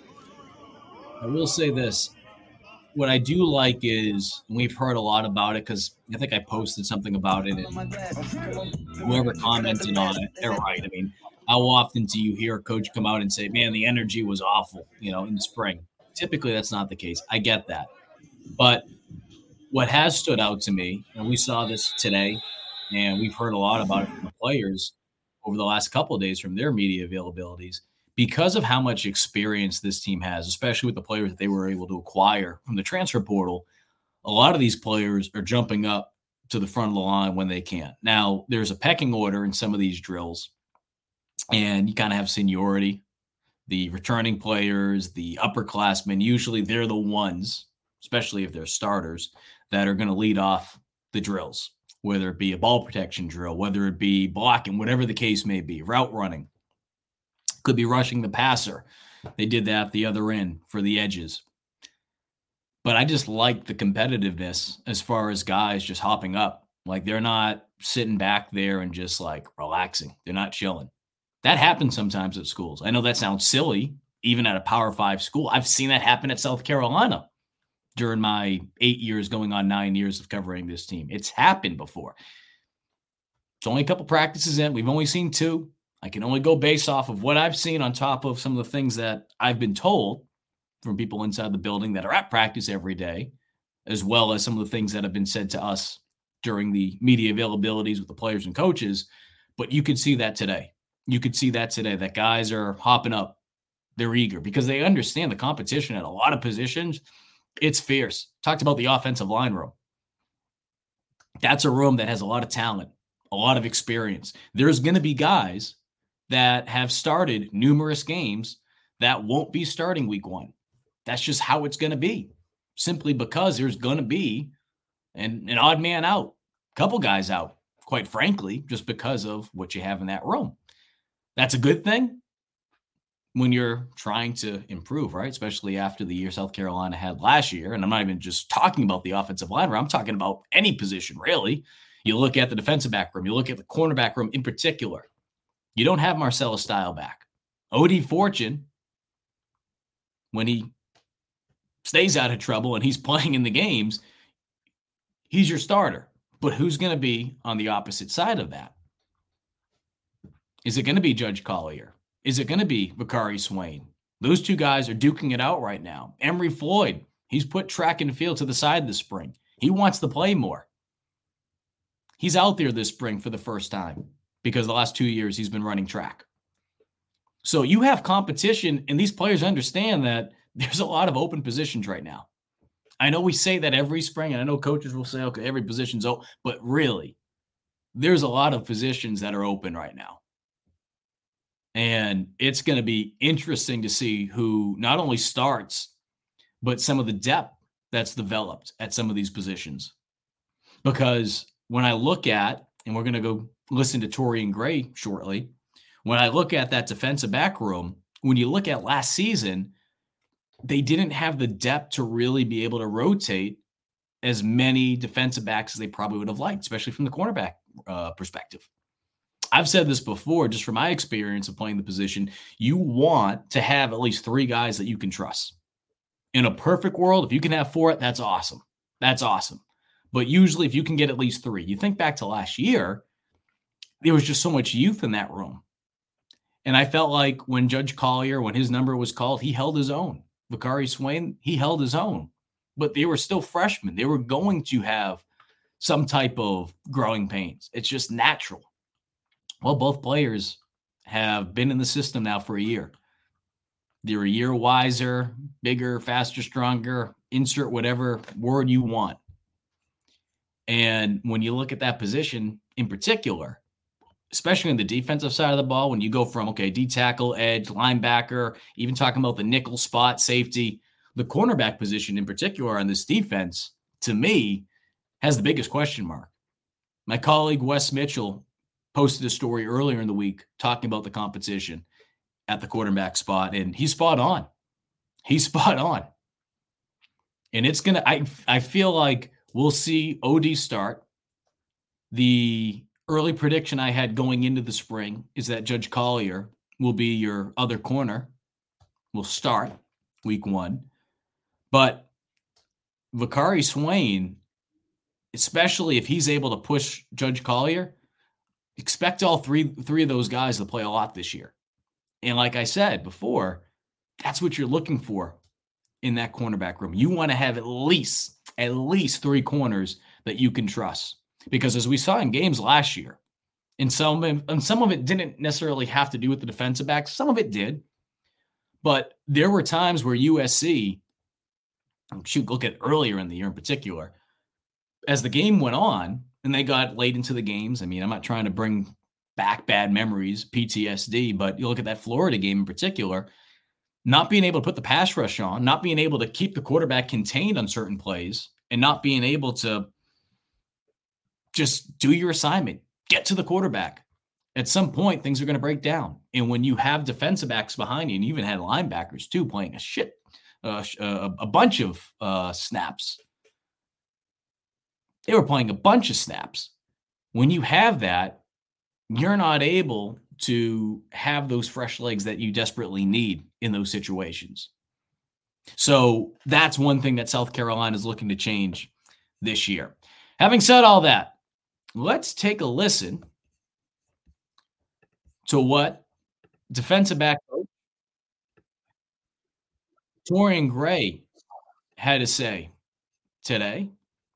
I will say this. What I do like is, and we've heard a lot about it because I think I posted something about it, and whoever commented on it, they're right. I mean, how often do you hear a coach come out and say, man, the energy was awful, you know, in the spring? Typically, that's not the case. I get that. But what has stood out to me, and we saw this today, and we've heard a lot about it from the players over the last couple of days from their media availabilities, because of how much experience this team has, especially with the players that they were able to acquire from the transfer portal, a lot of these players are jumping up to the front of the line when they can. Now, there's a pecking order in some of these drills, and you kind of have seniority. The returning players, the upperclassmen, usually they're the ones, especially if they're starters, that are going to lead off the drills, whether it be a ball protection drill, whether it be blocking, whatever the case may be, route running. Could be rushing the passer. They did that at the other end for the edges. But I just like the competitiveness as far as guys just hopping up. Like they're not sitting back there and just like relaxing. They're not chilling. That happens sometimes at schools. I know that sounds silly, even at a Power Five school. I've seen that happen at South Carolina during my eight years, going on nine years of covering this team. It's happened before. It's only a couple practices in. We've only seen two. I can only go based off of what I've seen on top of some of the things that I've been told from people inside the building that are at practice every day, as well as some of the things that have been said to us during the media availabilities with the players and coaches. But you could see that today. You could see that today, that guys are hopping up. They're eager because they understand the competition at a lot of positions. It's fierce. Talked about the offensive line room. That's a room that has a lot of talent, a lot of experience. There's going to be guys that have started numerous games that won't be starting week one. That's just how it's going to be, simply because there's going to be an, an odd man out, a couple guys out, quite frankly, just because of what you have in that room. That's a good thing when you're trying to improve, right? Especially after the year South Carolina had last year. And I'm not even just talking about the offensive line room. I'm talking about any position, really. You look at the defensive back room. You look at the cornerback room in particular. You don't have Marcellus Style back. Odie Fortune, when he stays out of trouble and he's playing in the games, he's your starter. But who's going to be on the opposite side of that? Is it going to be Judge Collier? Is it going to be Bakari Swain? Those two guys are duking it out right now. Emory Floyd, he's put track and field to the side this spring. He wants to play more. He's out there this spring for the first time because the last two years he's been running track. So you have competition, and these players understand that there's a lot of open positions right now. I know we say that every spring, and I know coaches will say, okay, every position's open, but really, there's a lot of positions that are open right now. And it's going to be interesting to see who not only starts, but some of the depth that's developed at some of these positions. Because when I look at, and we're going to go listen to Torian Gray shortly, when I look at that defensive back room, when you look at last season, they didn't have the depth to really be able to rotate as many defensive backs as they probably would have liked, especially from the cornerback uh, perspective. I've said this before, just from my experience of playing the position, you want to have at least three guys that you can trust. In a perfect world, if you can have four, that's awesome. That's awesome. But usually if you can get at least three, you think back to last year, there was just so much youth in that room. And I felt like when Judge Collier, when his number was called, he held his own. Bakari Swain, he held his own. But they were still freshmen. They were going to have some type of growing pains. It's just natural. Well, both players have been in the system now for a year. They're a year wiser, bigger, faster, stronger, insert whatever word you want. And when you look at that position in particular, especially on the defensive side of the ball, when you go from, okay, D tackle, edge, linebacker, even talking about the nickel spot, safety, the cornerback position in particular on this defense, to me, has the biggest question mark. My colleague Wes Mitchell posted a story earlier in the week talking about the competition at the quarterback spot, and he's spot on. He's spot on. And it's going to, I I feel like we'll see O D start. The early prediction I had going into the spring is that Judge Collier will be your other corner, will start week one. But Vakari Swain, especially if he's able to push Judge Collier, expect all three three of those guys to play a lot this year. And like I said before, that's what you're looking for in that cornerback room. You want to have at least, at least three corners that you can trust. Because as we saw in games last year, and some, and some of it didn't necessarily have to do with the defensive backs. Some of it did. But there were times where U S C, shoot, look at earlier in the year in particular, as the game went on and they got late into the games. I mean, I'm not trying to bring back bad memories, P T S D, but you look at that Florida game in particular, not being able to put the pass rush on, not being able to keep the quarterback contained on certain plays, and not being able to just do your assignment, get to the quarterback. At some point, things are going to break down. And when you have defensive backs behind you, and you even had linebackers too playing a shit, uh, a, a bunch of uh, snaps. They were playing a bunch of snaps. When you have that, you're not able to have those fresh legs that you desperately need in those situations. So that's one thing that South Carolina is looking to change this year. Having said all that, let's take a listen to what defensive back coach Torian Gray had to say today,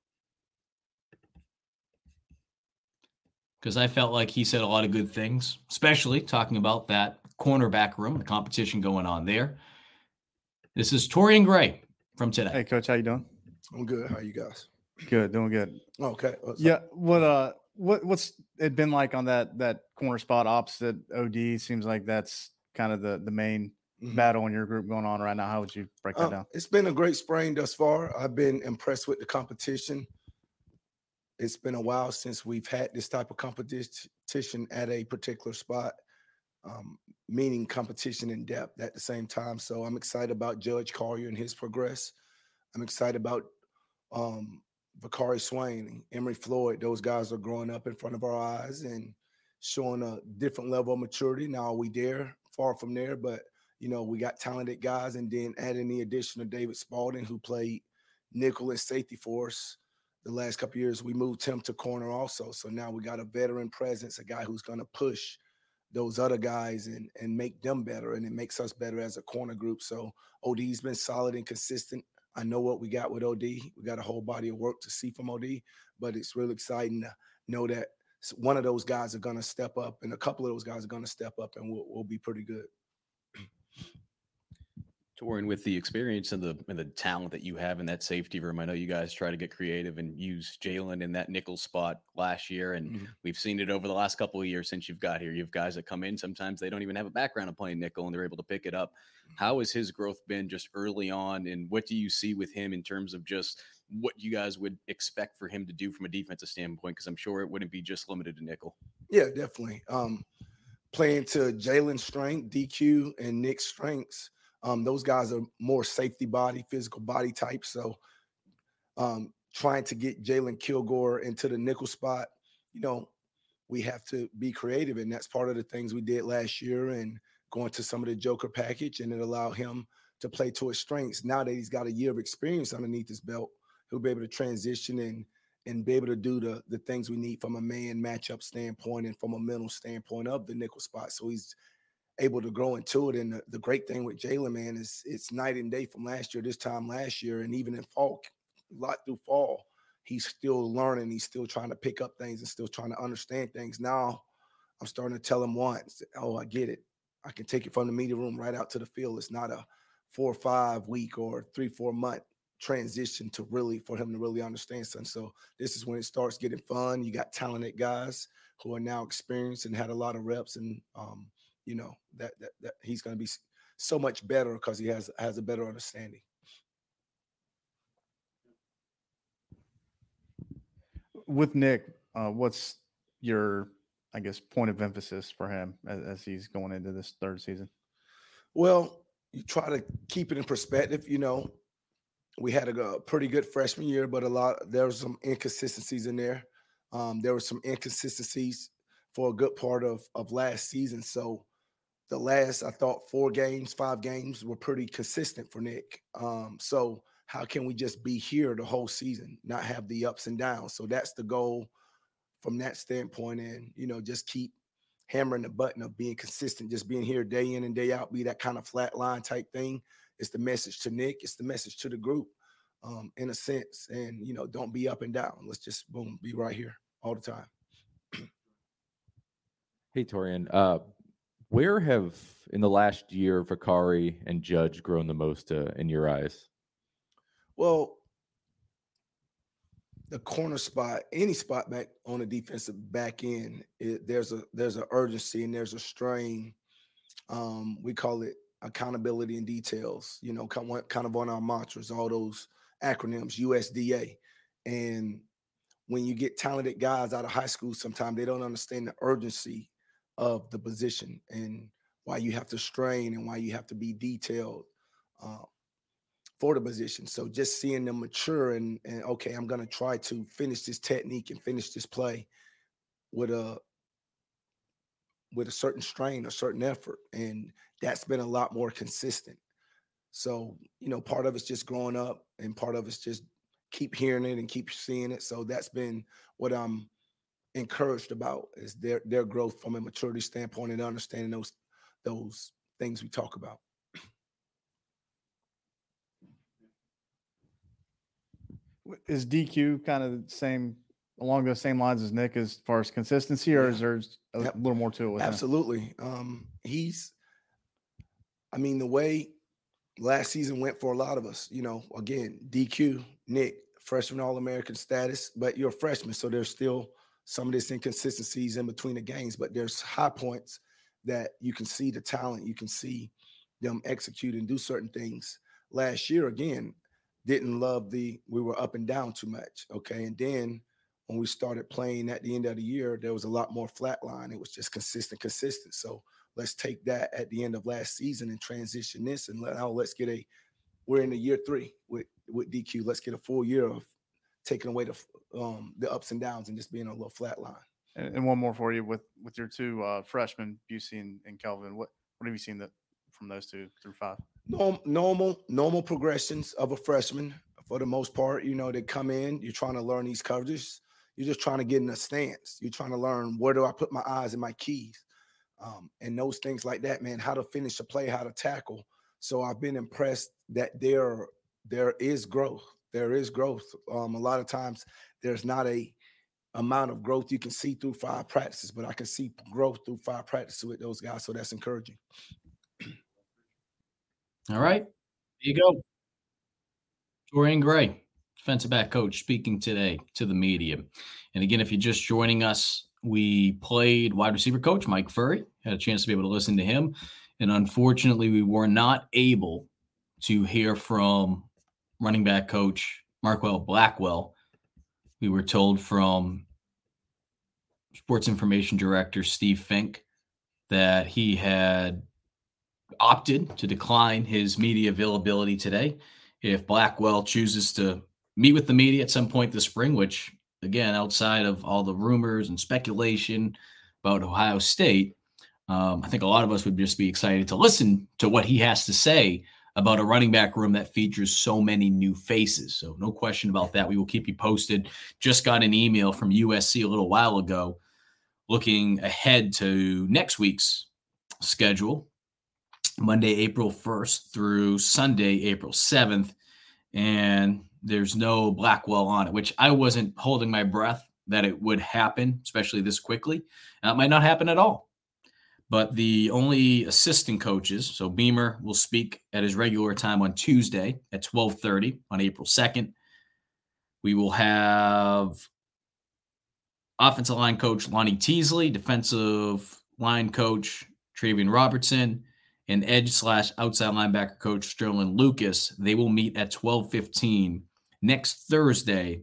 because I felt like he said a lot of good things, especially talking about that cornerback room, the competition going on there. This is Torian Gray from today. Hey, Coach, how you doing? I'm good. How you guys? Good, doing good. Okay. What's Yeah, up? what uh, what what's it been like on that that corner spot opposite O D? Seems like that's kind of the the main Mhm. battle in your group going on right now. How would you break that Uh, down? it's been a great spring thus far. I've been impressed with the competition. It's been a while since we've had this type of competition at a particular spot, um, meaning competition in depth at the same time. So I'm excited about Judge Collier and his progress. I'm excited about um, Vakari Swain, Emory Floyd. Those guys are growing up in front of our eyes and showing a different level of maturity. Now, are we there? Far from there, but you know, we got talented guys, and then adding the addition of David Spalding, who played nickel and safety for us the last couple of years. We moved him to corner also. So now we got a veteran presence, a guy who's going to push those other guys and, and make them better. And it makes us better as a corner group. So O D's been solid and consistent. I know what we got with O D. We got a whole body of work to see from O D, but it's really exciting to know that one of those guys are going to step up and a couple of those guys are going to step up, and we'll, we'll be pretty good. Torian, with the experience and the and the talent that you have in that safety room, I know you guys try to get creative and use Jalen in that nickel spot last year, and Mhm. we've seen it over the last couple of years since you've got here. You have guys that come in, sometimes they don't even have a background of playing nickel, and they're able to pick it up. How has his growth been just early on, and what do you see with him in terms of just what you guys would expect for him to do from a defensive standpoint? Because I'm sure it wouldn't be just limited to nickel. Yeah, definitely. Um, playing to Jalen's strength, D Q, and Nick's strengths. Um, those guys are more safety body, physical body types. So um, trying to get Jalen Kilgore into the nickel spot, you know, we have to be creative. And that's part of the things we did last year and going to some of the Joker package, and it allowed him to play to his strengths. Now that he's got a year of experience underneath his belt, he'll be able to transition and and be able to do the, the things we need from a man matchup standpoint and from a mental standpoint of the nickel spot. So he's able to grow into it. And the, the great thing with Jalen, man, is it's night and day from last year, this time last year, and even in fall, a lot through fall, he's still learning. He's still trying to pick up things and still trying to understand things. Now I'm starting to tell him once, oh, I get it. I can take it from the media room right out to the field. It's not a four or five week or three, four month transition to really for him to really understand something. So this is when it starts getting fun. You got talented guys who are now experienced and had a lot of reps, and um, you know that that, that he's going to be so much better because he has has a better understanding. With Nick, uh, what's your, I guess, point of emphasis for him as, as he's going into this third season? Well, you try to keep it in perspective. You know, we had a, a pretty good freshman year, but a lot there were some inconsistencies in there. Um, there were some inconsistencies for a good part of of last season. So the last, I thought, four games, five games were pretty consistent for Nick. Um, so how can we just be here the whole season, not have the ups and downs? So that's the goal from that standpoint, and you know, just keep hammering the button of being consistent, just being here day in and day out, be that kind of flat line type thing. It's the message to Nick. It's the message to the group, um, in a sense. And, you know, don't be up and down. Let's just, boom, be right here all the time. Hey, Torian, uh, where have, in the last year, Vakari and Judge grown the most uh, in your eyes? Well, the corner spot, any spot back on the defensive back end, it, there's a there's an urgency and there's a strain. Um, we call it accountability and details. You know, kind of, kind of on our mantras, all those acronyms, U S D A. And when you get talented guys out of high school, sometimes they don't understand the urgency of the position and why you have to strain and why you have to be detailed. Uh, for the position. So just seeing them mature and, and okay, I'm going to try to finish this technique and finish this play with a, with a certain strain, a certain effort. And that's been a lot more consistent. So, you know, part of it's just growing up and part of it's just keep hearing it and keep seeing it. So that's been what I'm encouraged about, is their, their growth from a maturity standpoint and understanding those, those things we talk about. Is D Q kind of the same, along those same lines as Nick as far as consistency, or Yeah. is there a Yep. little more to it with him? Absolutely. Um, he's, I mean, the way last season went for a lot of us, you know, again, D Q, Nick, freshman All-American status, but you're a freshman, so there's still some of this inconsistencies in between the games, but there's high points that you can see the talent, you can see them execute and do certain things. Last year, again, didn't love the, we were up and down too much. Okay. And then when we started playing at the end of the year, there was a lot more flat line. It was just consistent, consistent. So let's take that at the end of last season and transition this and let, oh, let's get a, we're in the year three with, with D Q. Let's get a full year of taking away the, um, the ups and downs and just being a little flat line. And, and one more for you with, with your two uh, freshmen, Busey and, and Kelvin. What, what have you seen that from those two through five? Normal, normal, normal progressions of a freshman for the most part. You know, they come in, you're trying to learn these coverages. You're just trying to get in a stance. You're trying to learn, where do I put my eyes and my keys? Um, and those things like that, man, how to finish a play, how to tackle. So I've been impressed that there, there is growth. There is growth. Um, a lot of times there's not a amount of growth you can see through five practices, but I can see growth through five practices with those guys. So that's encouraging. All right, there you go. Torian Gray, defensive back coach, speaking today to the media. And again, if you're just joining us, we played wide receiver coach Mike Furry, had a chance to be able to listen to him. And unfortunately, we were not able to hear from running back coach Marquell Blackwell. We were told from sports information director Steve Fink that he had opted to decline his media availability today. If Blackwell chooses to meet with the media at some point this spring, which, again, outside of all the rumors and speculation about Ohio State, um, I think a lot of us would just be excited to listen to what he has to say about a running back room that features so many new faces. So no question about that. We will keep you posted. Just got an email from U S C a little while ago looking ahead to next week's schedule, Monday, April first through Sunday, April seventh. And there's no Blackwell on it, which I wasn't holding my breath that it would happen, especially this quickly. And it might not happen at all. But the only assistant coaches, so Beamer will speak at his regular time on Tuesday at twelve thirty on April second. We will have offensive line coach Lonnie Teasley, defensive line coach Travian Robertson, and edge slash outside linebacker coach Sterling Lucas. They will meet at twelve fifteen next Thursday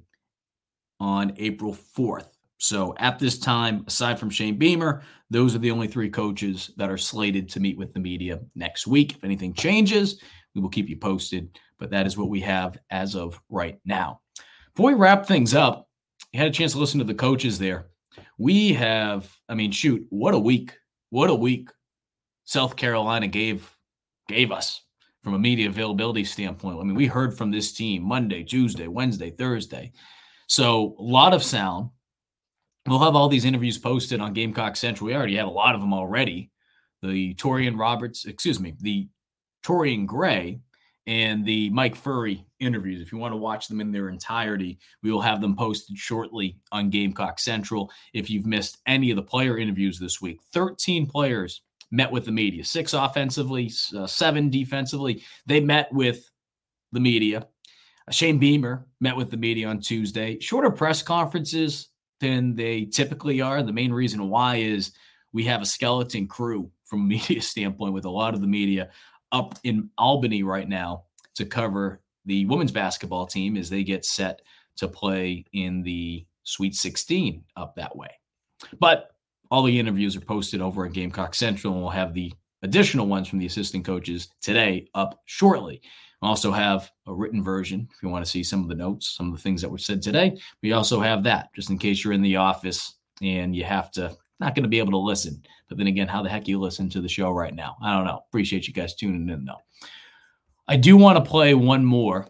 on April fourth. So at this time, aside from Shane Beamer, those are the only three coaches that are slated to meet with the media next week. If anything changes, we will keep you posted, but that is what we have as of right now. Before we wrap things up, you had a chance to listen to the coaches there. We have, I mean, shoot, what a week. What a week South Carolina gave gave us from a media availability standpoint. I mean, we heard from this team Monday, Tuesday, Wednesday, Thursday. So a lot of sound. We'll have all these interviews posted on Gamecock Central. We already have a lot of them already. The Torian Roberts, excuse me, the Torian Gray and the Mike Furry interviews. If you want to watch them in their entirety, we will have them posted shortly on Gamecock Central. If you've missed any of the player interviews this week, thirteen players met with the media, six offensively, uh, seven defensively. They met with the media. Shane Beamer met with the media on Tuesday. Shorter press conferences than they typically are. The main reason why is we have a skeleton crew from a media standpoint with a lot of the media up in Albany right now to cover the women's basketball team as they get set to play in the Sweet sixteen up that way. But all the interviews are posted over at Gamecock Central, and we'll have the additional ones from the assistant coaches today up shortly. We also have a written version if you want to see some of the notes, some of the things that were said today. We also have that just in case you're in the office and you have to, not going to be able to listen. But then again, how the heck you listen to the show right now? I don't know. Appreciate you guys tuning in, though. I do want to play one more,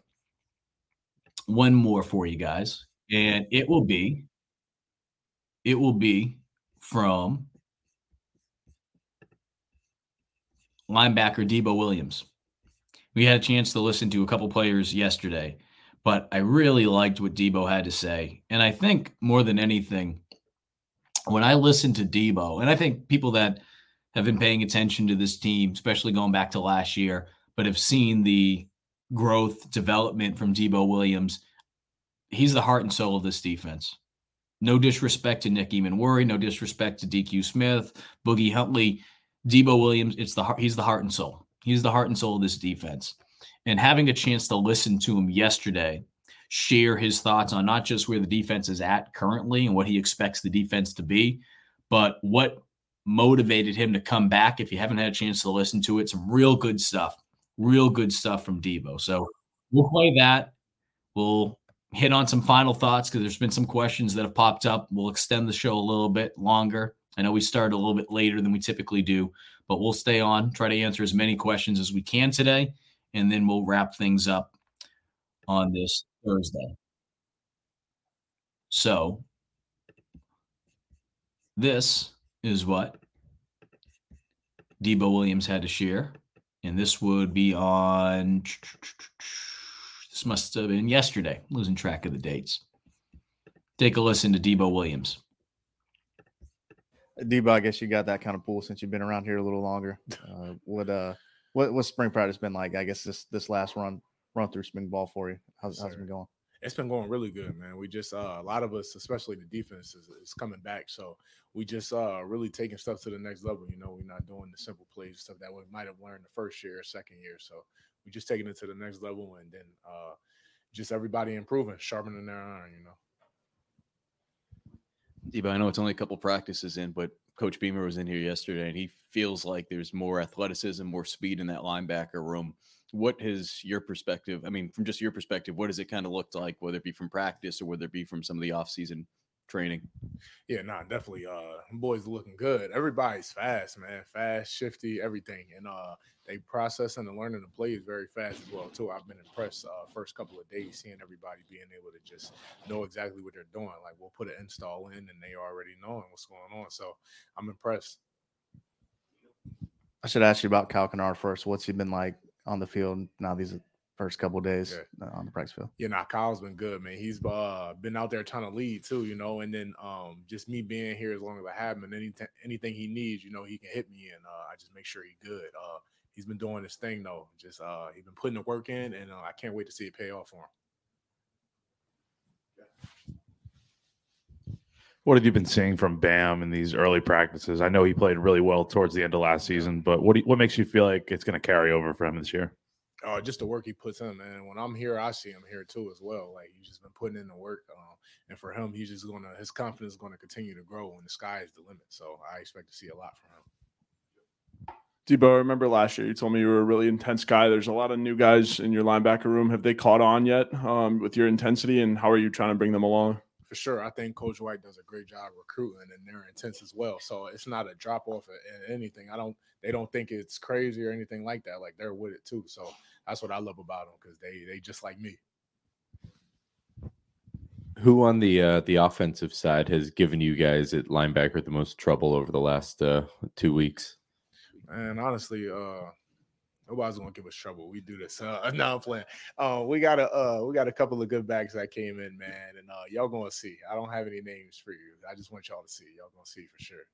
one more for you guys, and it will be, it will be from linebacker Debo Williams. We had a chance to listen to a couple players yesterday, but I really liked what Debo had to say. And I think more than anything, when I listen to Debo, and I think people that have been paying attention to this team, especially going back to last year, but have seen the growth, development from Debo Williams, he's the heart and soul of this defense. No disrespect to Nick Eamon-Worry, no disrespect to D Q Smith, Boogie Huntley. Debo Williams, it's the heart, he's the heart and soul. He's the heart and soul of this defense. And having a chance to listen to him yesterday, share his thoughts on not just where the defense is at currently and what he expects the defense to be, but what motivated him to come back. If you haven't had a chance to listen to it, some real good stuff, real good stuff from Debo. So we'll play that. We'll hit on some final thoughts because there's been some questions that have popped up. We'll extend the show a little bit longer. I know we started a little bit later than we typically do, but we'll stay on, try to answer as many questions as we can today, and then we'll wrap things up on this Thursday. So this is what Debo Williams had to share, and this would be on – this must have been yesterday, losing track of the dates. Take a listen to Debo Williams. Debo, I guess you got that kind of pull since you've been around here a little longer. Uh, what uh, what what's spring practice been like? I guess this this last run run through spring ball for you. How's, how's it been going? It's been going really good, man. We just uh, a lot of us, especially the defense, is, is coming back. So we just uh, really taking stuff to the next level. You know, we're not doing the simple plays, stuff that we might have learned the first year or second year. So we just taking it to the next level, and then uh, just everybody improving, sharpening their iron. You know. Debo, I know it's only a couple practices in, but Coach Beamer was in here yesterday, and he feels like there's more athleticism, more speed in that linebacker room. What is your perspective? I mean, from just your perspective, what does it kind of look like, whether it be from practice or whether it be from some of the offseason training? Yeah, nah, definitely. Uh, boys looking good. Everybody's fast, man. Fast, shifty, everything. And uh, they processing and learning to play is very fast as well, too. I've been impressed uh, first couple of days seeing everybody being able to just know exactly what they're doing. Like, we'll put an install in, and they already knowing what's going on. So I'm impressed. I should ask you about Kyle Kennard first. What's he been like on the field now? These first couple of days Yeah. uh, on the practice field. Yeah, nah, Kyle's been good, man. He's uh, been out there trying to lead too, you know. And then um, just me being here as long as I have him, and any t- anything he needs, you know, he can hit me, and uh, I just make sure he's good. Uh, he's been doing this thing though. Just uh, he's been putting the work in, and uh, I can't wait to see it pay off for him. What have you been seeing from Bam in these early practices? I know he played really well towards the end of last season, but what do you, what makes you feel like it's going to carry over for him this year? Uh, just the work he puts in, man. When I'm here, I see him here too as well. Like he's just been putting in the work, um, and for him, he's just gonna his confidence is going to continue to grow, and the sky is the limit. So I expect to see a lot from him. Debo, I remember last year you told me you were a really intense guy. There's a lot of new guys in your linebacker room. Have they caught on yet um, with your intensity, and how are you trying to bring them along? For sure, I think Coach White does a great job recruiting, and they're intense as well. So it's not a drop off in anything. I don't. They don't think it's crazy or anything like that. Like they're with it too. So that's what I love about them because they they just like me. Who on the uh, the offensive side has given you guys at linebacker the most trouble over the last uh, two weeks? And honestly, uh, nobody's gonna give us trouble. We do this. Uh, no, I'm playing. Uh, we got a uh, we got a couple of good backs that came in, man, and uh, y'all gonna see. I don't have any names for you. I just want y'all to see. Y'all gonna see for sure.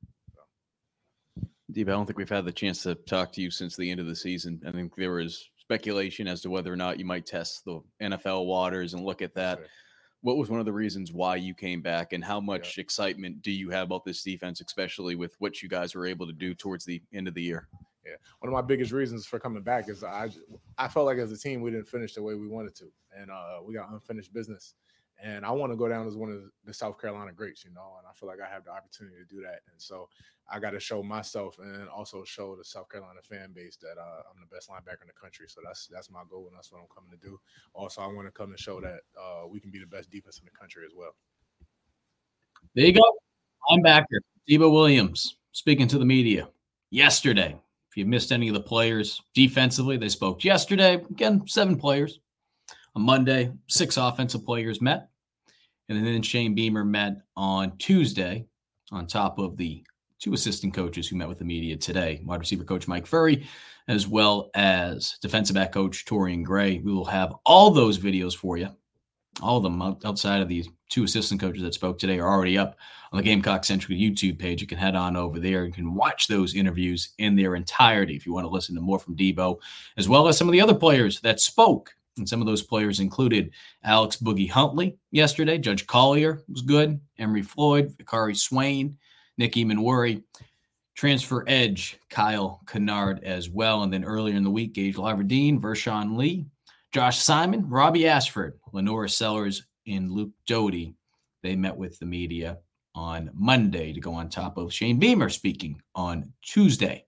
So. Debo, I don't think we've had the chance to talk to you since the end of the season. I think there was speculation as to whether or not you might test the N F L waters and look at that. Sure. What was one of the reasons why you came back, and how much yeah. excitement do you have about this defense, especially with what you guys were able to do towards the end of the year? Yeah, one of my biggest reasons for coming back is I I felt like as a team we didn't finish the way we wanted to, and uh, we got unfinished business. And I want to go down as one of the South Carolina greats, you know, and I feel like I have the opportunity to do that. And so I got to show myself and also show the South Carolina fan base that uh, I'm the best linebacker in the country. So that's that's my goal, and that's what I'm coming to do. Also, I want to come and show that uh, we can be the best defense in the country as well. There you go. Linebacker, Debo Williams, speaking to the media yesterday. If you missed any of the players defensively, they spoke yesterday. Again, seven players. On Monday, six offensive players met. And then Shane Beamer met on Tuesday on top of the two assistant coaches who met with the media today, wide receiver coach Mike Furry, as well as defensive back coach Torian Gray. We will have all those videos for you. All of them outside of the two assistant coaches that spoke today are already up on the Gamecock Central YouTube page. You can head on over there. You can watch those interviews in their entirety if you want to listen to more from Debo, as well as some of the other players that spoke. And some of those players included Alex Boogie Huntley yesterday. Judge Collier was good. Emery Floyd, Vikari Swain, Nick Emanwuri, transfer edge Kyle Kennard as well. And then earlier in the week, Gage Laverdine, Vershawn Lee, Josh Simon, Robbie Ashford, Lenora Sellers, and Luke Doty. They met with the media on Monday to go on top of Shane Beamer speaking on Tuesday.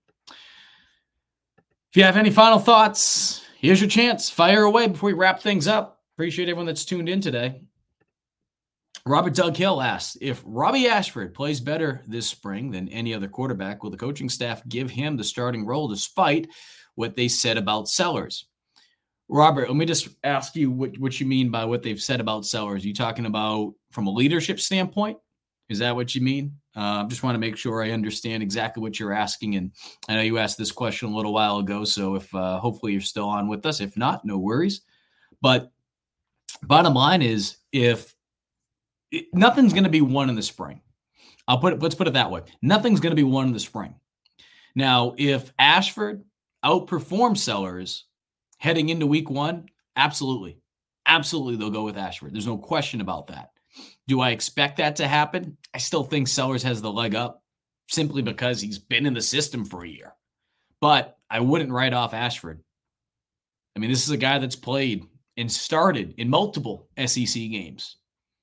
If you have any final thoughts, here's your chance. Fire away before we wrap things up. Appreciate everyone that's tuned in today. Robert Doug Hill asked, if Robbie Ashford plays better this spring than any other quarterback, will the coaching staff give him the starting role despite what they said about Sellers? Robert, let me just ask you what, what you mean by what they've said about Sellers. Are you talking about from a leadership standpoint? Is that what you mean? I uh, just want to make sure I understand exactly what you're asking. And I know you asked this question a little while ago, so if uh, hopefully you're still on with us. If not, no worries. But bottom line is, if it, nothing's going to be won in the spring, I'll put it. Let's put it that way. Nothing's going to be won in the spring. Now, if Ashford outperforms Sellers heading into week one, absolutely, absolutely, they'll go with Ashford. There's no question about that. Do I expect that to happen? I still think Sellers has the leg up simply because he's been in the system for a year. But I wouldn't write off Ashford. I mean, this is a guy that's played and started in multiple S E C games.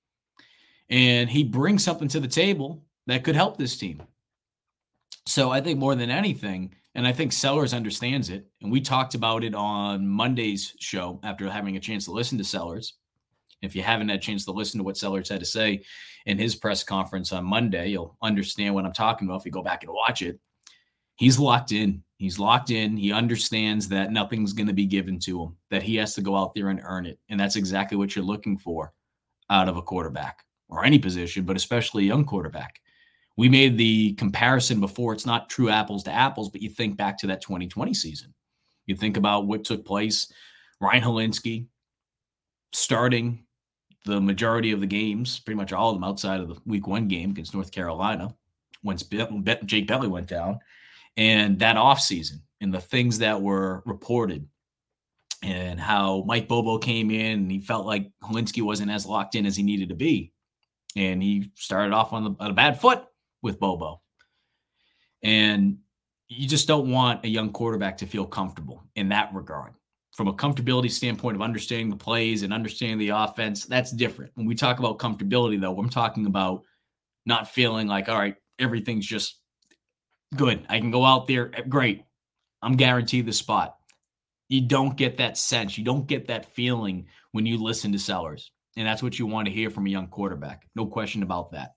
And he brings something to the table that could help this team. So I think more than anything, and I think Sellers understands it, and we talked about it on Monday's show after having a chance to listen to Sellers. If you haven't had a chance to listen to what Sellers had to say in his press conference on Monday, you'll understand what I'm talking about if you go back and watch it. He's locked in. He's locked in. He understands that nothing's going to be given to him, that he has to go out there and earn it. And that's exactly what you're looking for out of a quarterback or any position, but especially a young quarterback. We made the comparison before. It's not true apples to apples, but you think back to that twenty twenty season. You think about what took place Ryan Hilinski starting the majority of the games, pretty much all of them outside of the week one game against North Carolina, once Jake Bentley went down, and that offseason and the things that were reported and how Mike Bobo came in and he felt like Hilinski wasn't as locked in as he needed to be. And he started off on, the, on a bad foot with Bobo. And you just don't want a young quarterback to feel comfortable in that regard. From a comfortability standpoint of understanding the plays and understanding the offense, that's different. When we talk about comfortability, though, I'm talking about not feeling like, all right, everything's just good. I can go out there. Great. I'm guaranteed the spot. You don't get that sense. You don't get that feeling when you listen to Sellers. And that's what you want to hear from a young quarterback. No question about that.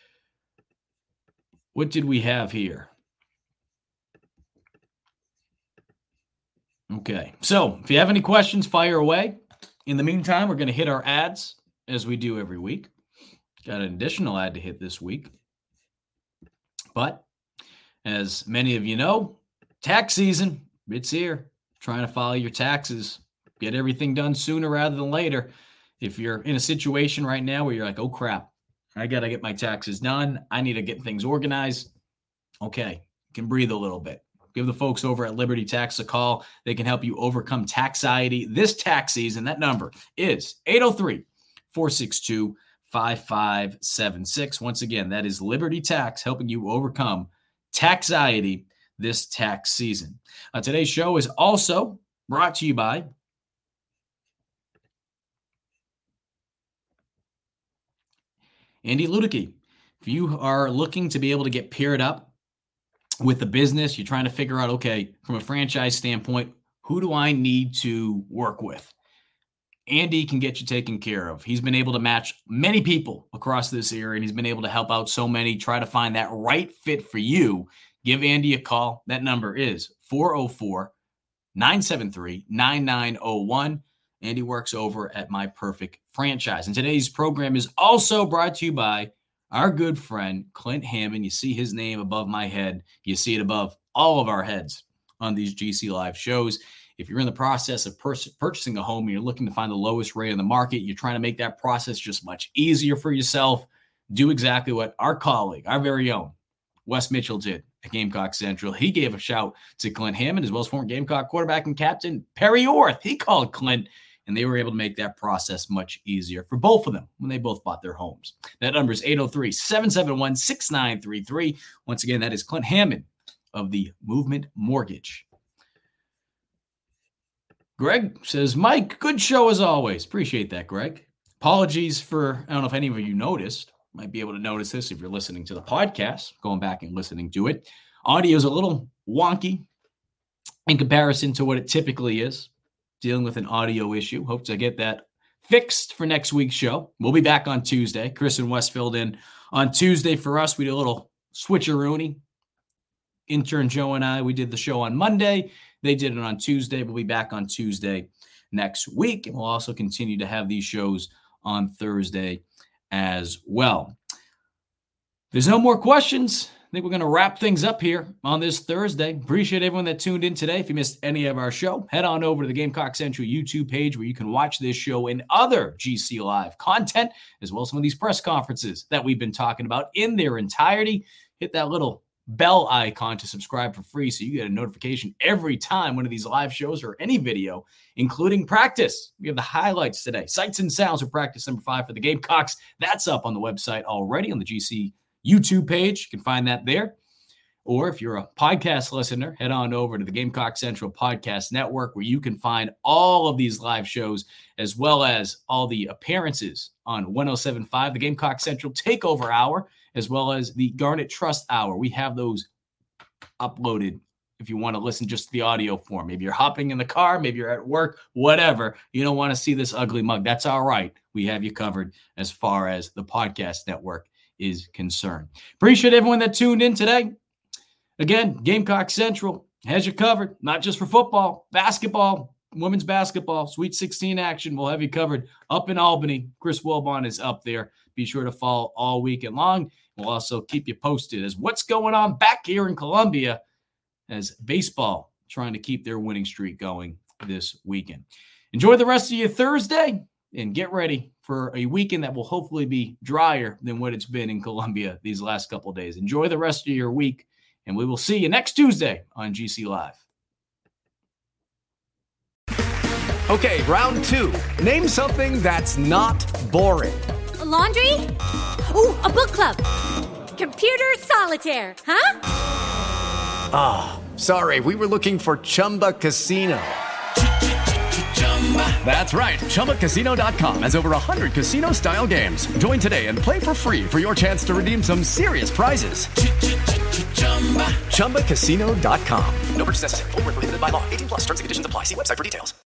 What did we have here? Okay. So if you have any questions, fire away. In the meantime, we're going to hit our ads as we do every week. Got an additional ad to hit this week. But as many of you know, tax season, it's here. Trying to file your taxes, get everything done sooner rather than later. If you're in a situation right now where you're like, oh crap, I got to get my taxes done. I need to get things organized. Okay, you can breathe a little bit. Give the folks over at Liberty Tax a call. They can help you overcome taxiety this tax season. That number is eight oh three, four six two, five five seven six. Once again, that is Liberty Tax helping you overcome taxiety this tax season. Uh, today's show is also brought to you by Andy Ludicky. If you are looking to be able to get paired up with the business, you're trying to figure out, okay, from a franchise standpoint, who do I need to work with? Andy can get you taken care of. He's been able to match many people across this area, and he's been able to help out so many, try to find that right fit for you. Give Andy a call. That number is four oh four, nine seven three, nine nine oh one. Andy works over at My Perfect Franchise. And today's program is also brought to you by our good friend, Clint Hammond. You see his name above my head. You see it above all of our heads on these G C Live shows. If you're in the process of pur- purchasing a home and you're looking to find the lowest rate in the market, you're trying to make that process just much easier for yourself, do exactly what our colleague, our very own, Wes Mitchell did at Gamecock Central. He gave a shout to Clint Hammond, as well as former Gamecock quarterback and captain Perry Orth. He called Clint, and they were able to make that process much easier for both of them when they both bought their homes. That number is eight oh three, seven seven one, six nine three three. Once again, that is Clint Hammond of the Movement Mortgage. Greg says, Mike, good show as always. Appreciate that, Greg. Apologies for, I don't know if any of you noticed, might be able to notice this if you're listening to the podcast, going back and listening to it. Audio is a little wonky in comparison to what it typically is. Dealing with an audio issue. Hope to get that fixed for next week's show. We'll be back on Tuesday. Chris and Wes filled in on Tuesday for us. We did a little switcheroonie. Intern Joe and I, we did the show on Monday. They did it on Tuesday. We'll be back on Tuesday next week. And we'll also continue to have these shows on Thursday as well. If there's no more questions, I think we're going to wrap things up here on this Thursday. Appreciate everyone that tuned in today. If you missed any of our show, head on over to the Gamecock Central YouTube page where you can watch this show and other G C Live content, as well as some of these press conferences that we've been talking about in their entirety. Hit that little bell icon to subscribe for free so you get a notification every time one of these live shows or any video, including practice. We have the highlights today. Sights and sounds of practice number five for the Gamecocks. That's up on the website already on the G C YouTube page. You can find that there. Or if you're a podcast listener, head on over to the Gamecock Central Podcast Network where you can find all of these live shows as well as all the appearances on one oh seven point five, the Gamecock Central Takeover Hour, as well as the Garnet Trust Hour. We have those uploaded if you want to listen just to the audio form. Maybe you're hopping in the car, maybe you're at work, whatever. You don't want to see this ugly mug. That's all right. We have you covered as far as the podcast network is concerned. Appreciate everyone that tuned in today. Again, Gamecock Central has you covered, not just for football, basketball, women's basketball, Sweet sixteen action. We'll have you covered up in Albany. Chris Wilbon is up there. Be sure to follow all weekend long. We'll also keep you posted as what's going on back here in Columbia as baseball trying to keep their winning streak going this weekend. enjoy the rest of your Thursday and get ready for a weekend that will hopefully be drier than what it's been in Columbia these last couple of days. Enjoy the rest of your week, and we will see you next Tuesday on G C Live. Okay, round two. Name something that's not boring. A laundry? Ooh, a book club. Computer solitaire, huh? Ah, oh, sorry, we were looking for Chumba Casino. That's right. Chumba Casino dot com has over one hundred casino-style games. Join today and play for free for your chance to redeem some serious prizes. Chumba Casino dot com. No purchase necessary. Void where prohibited by law. eighteen plus. Terms and conditions apply. See website for details.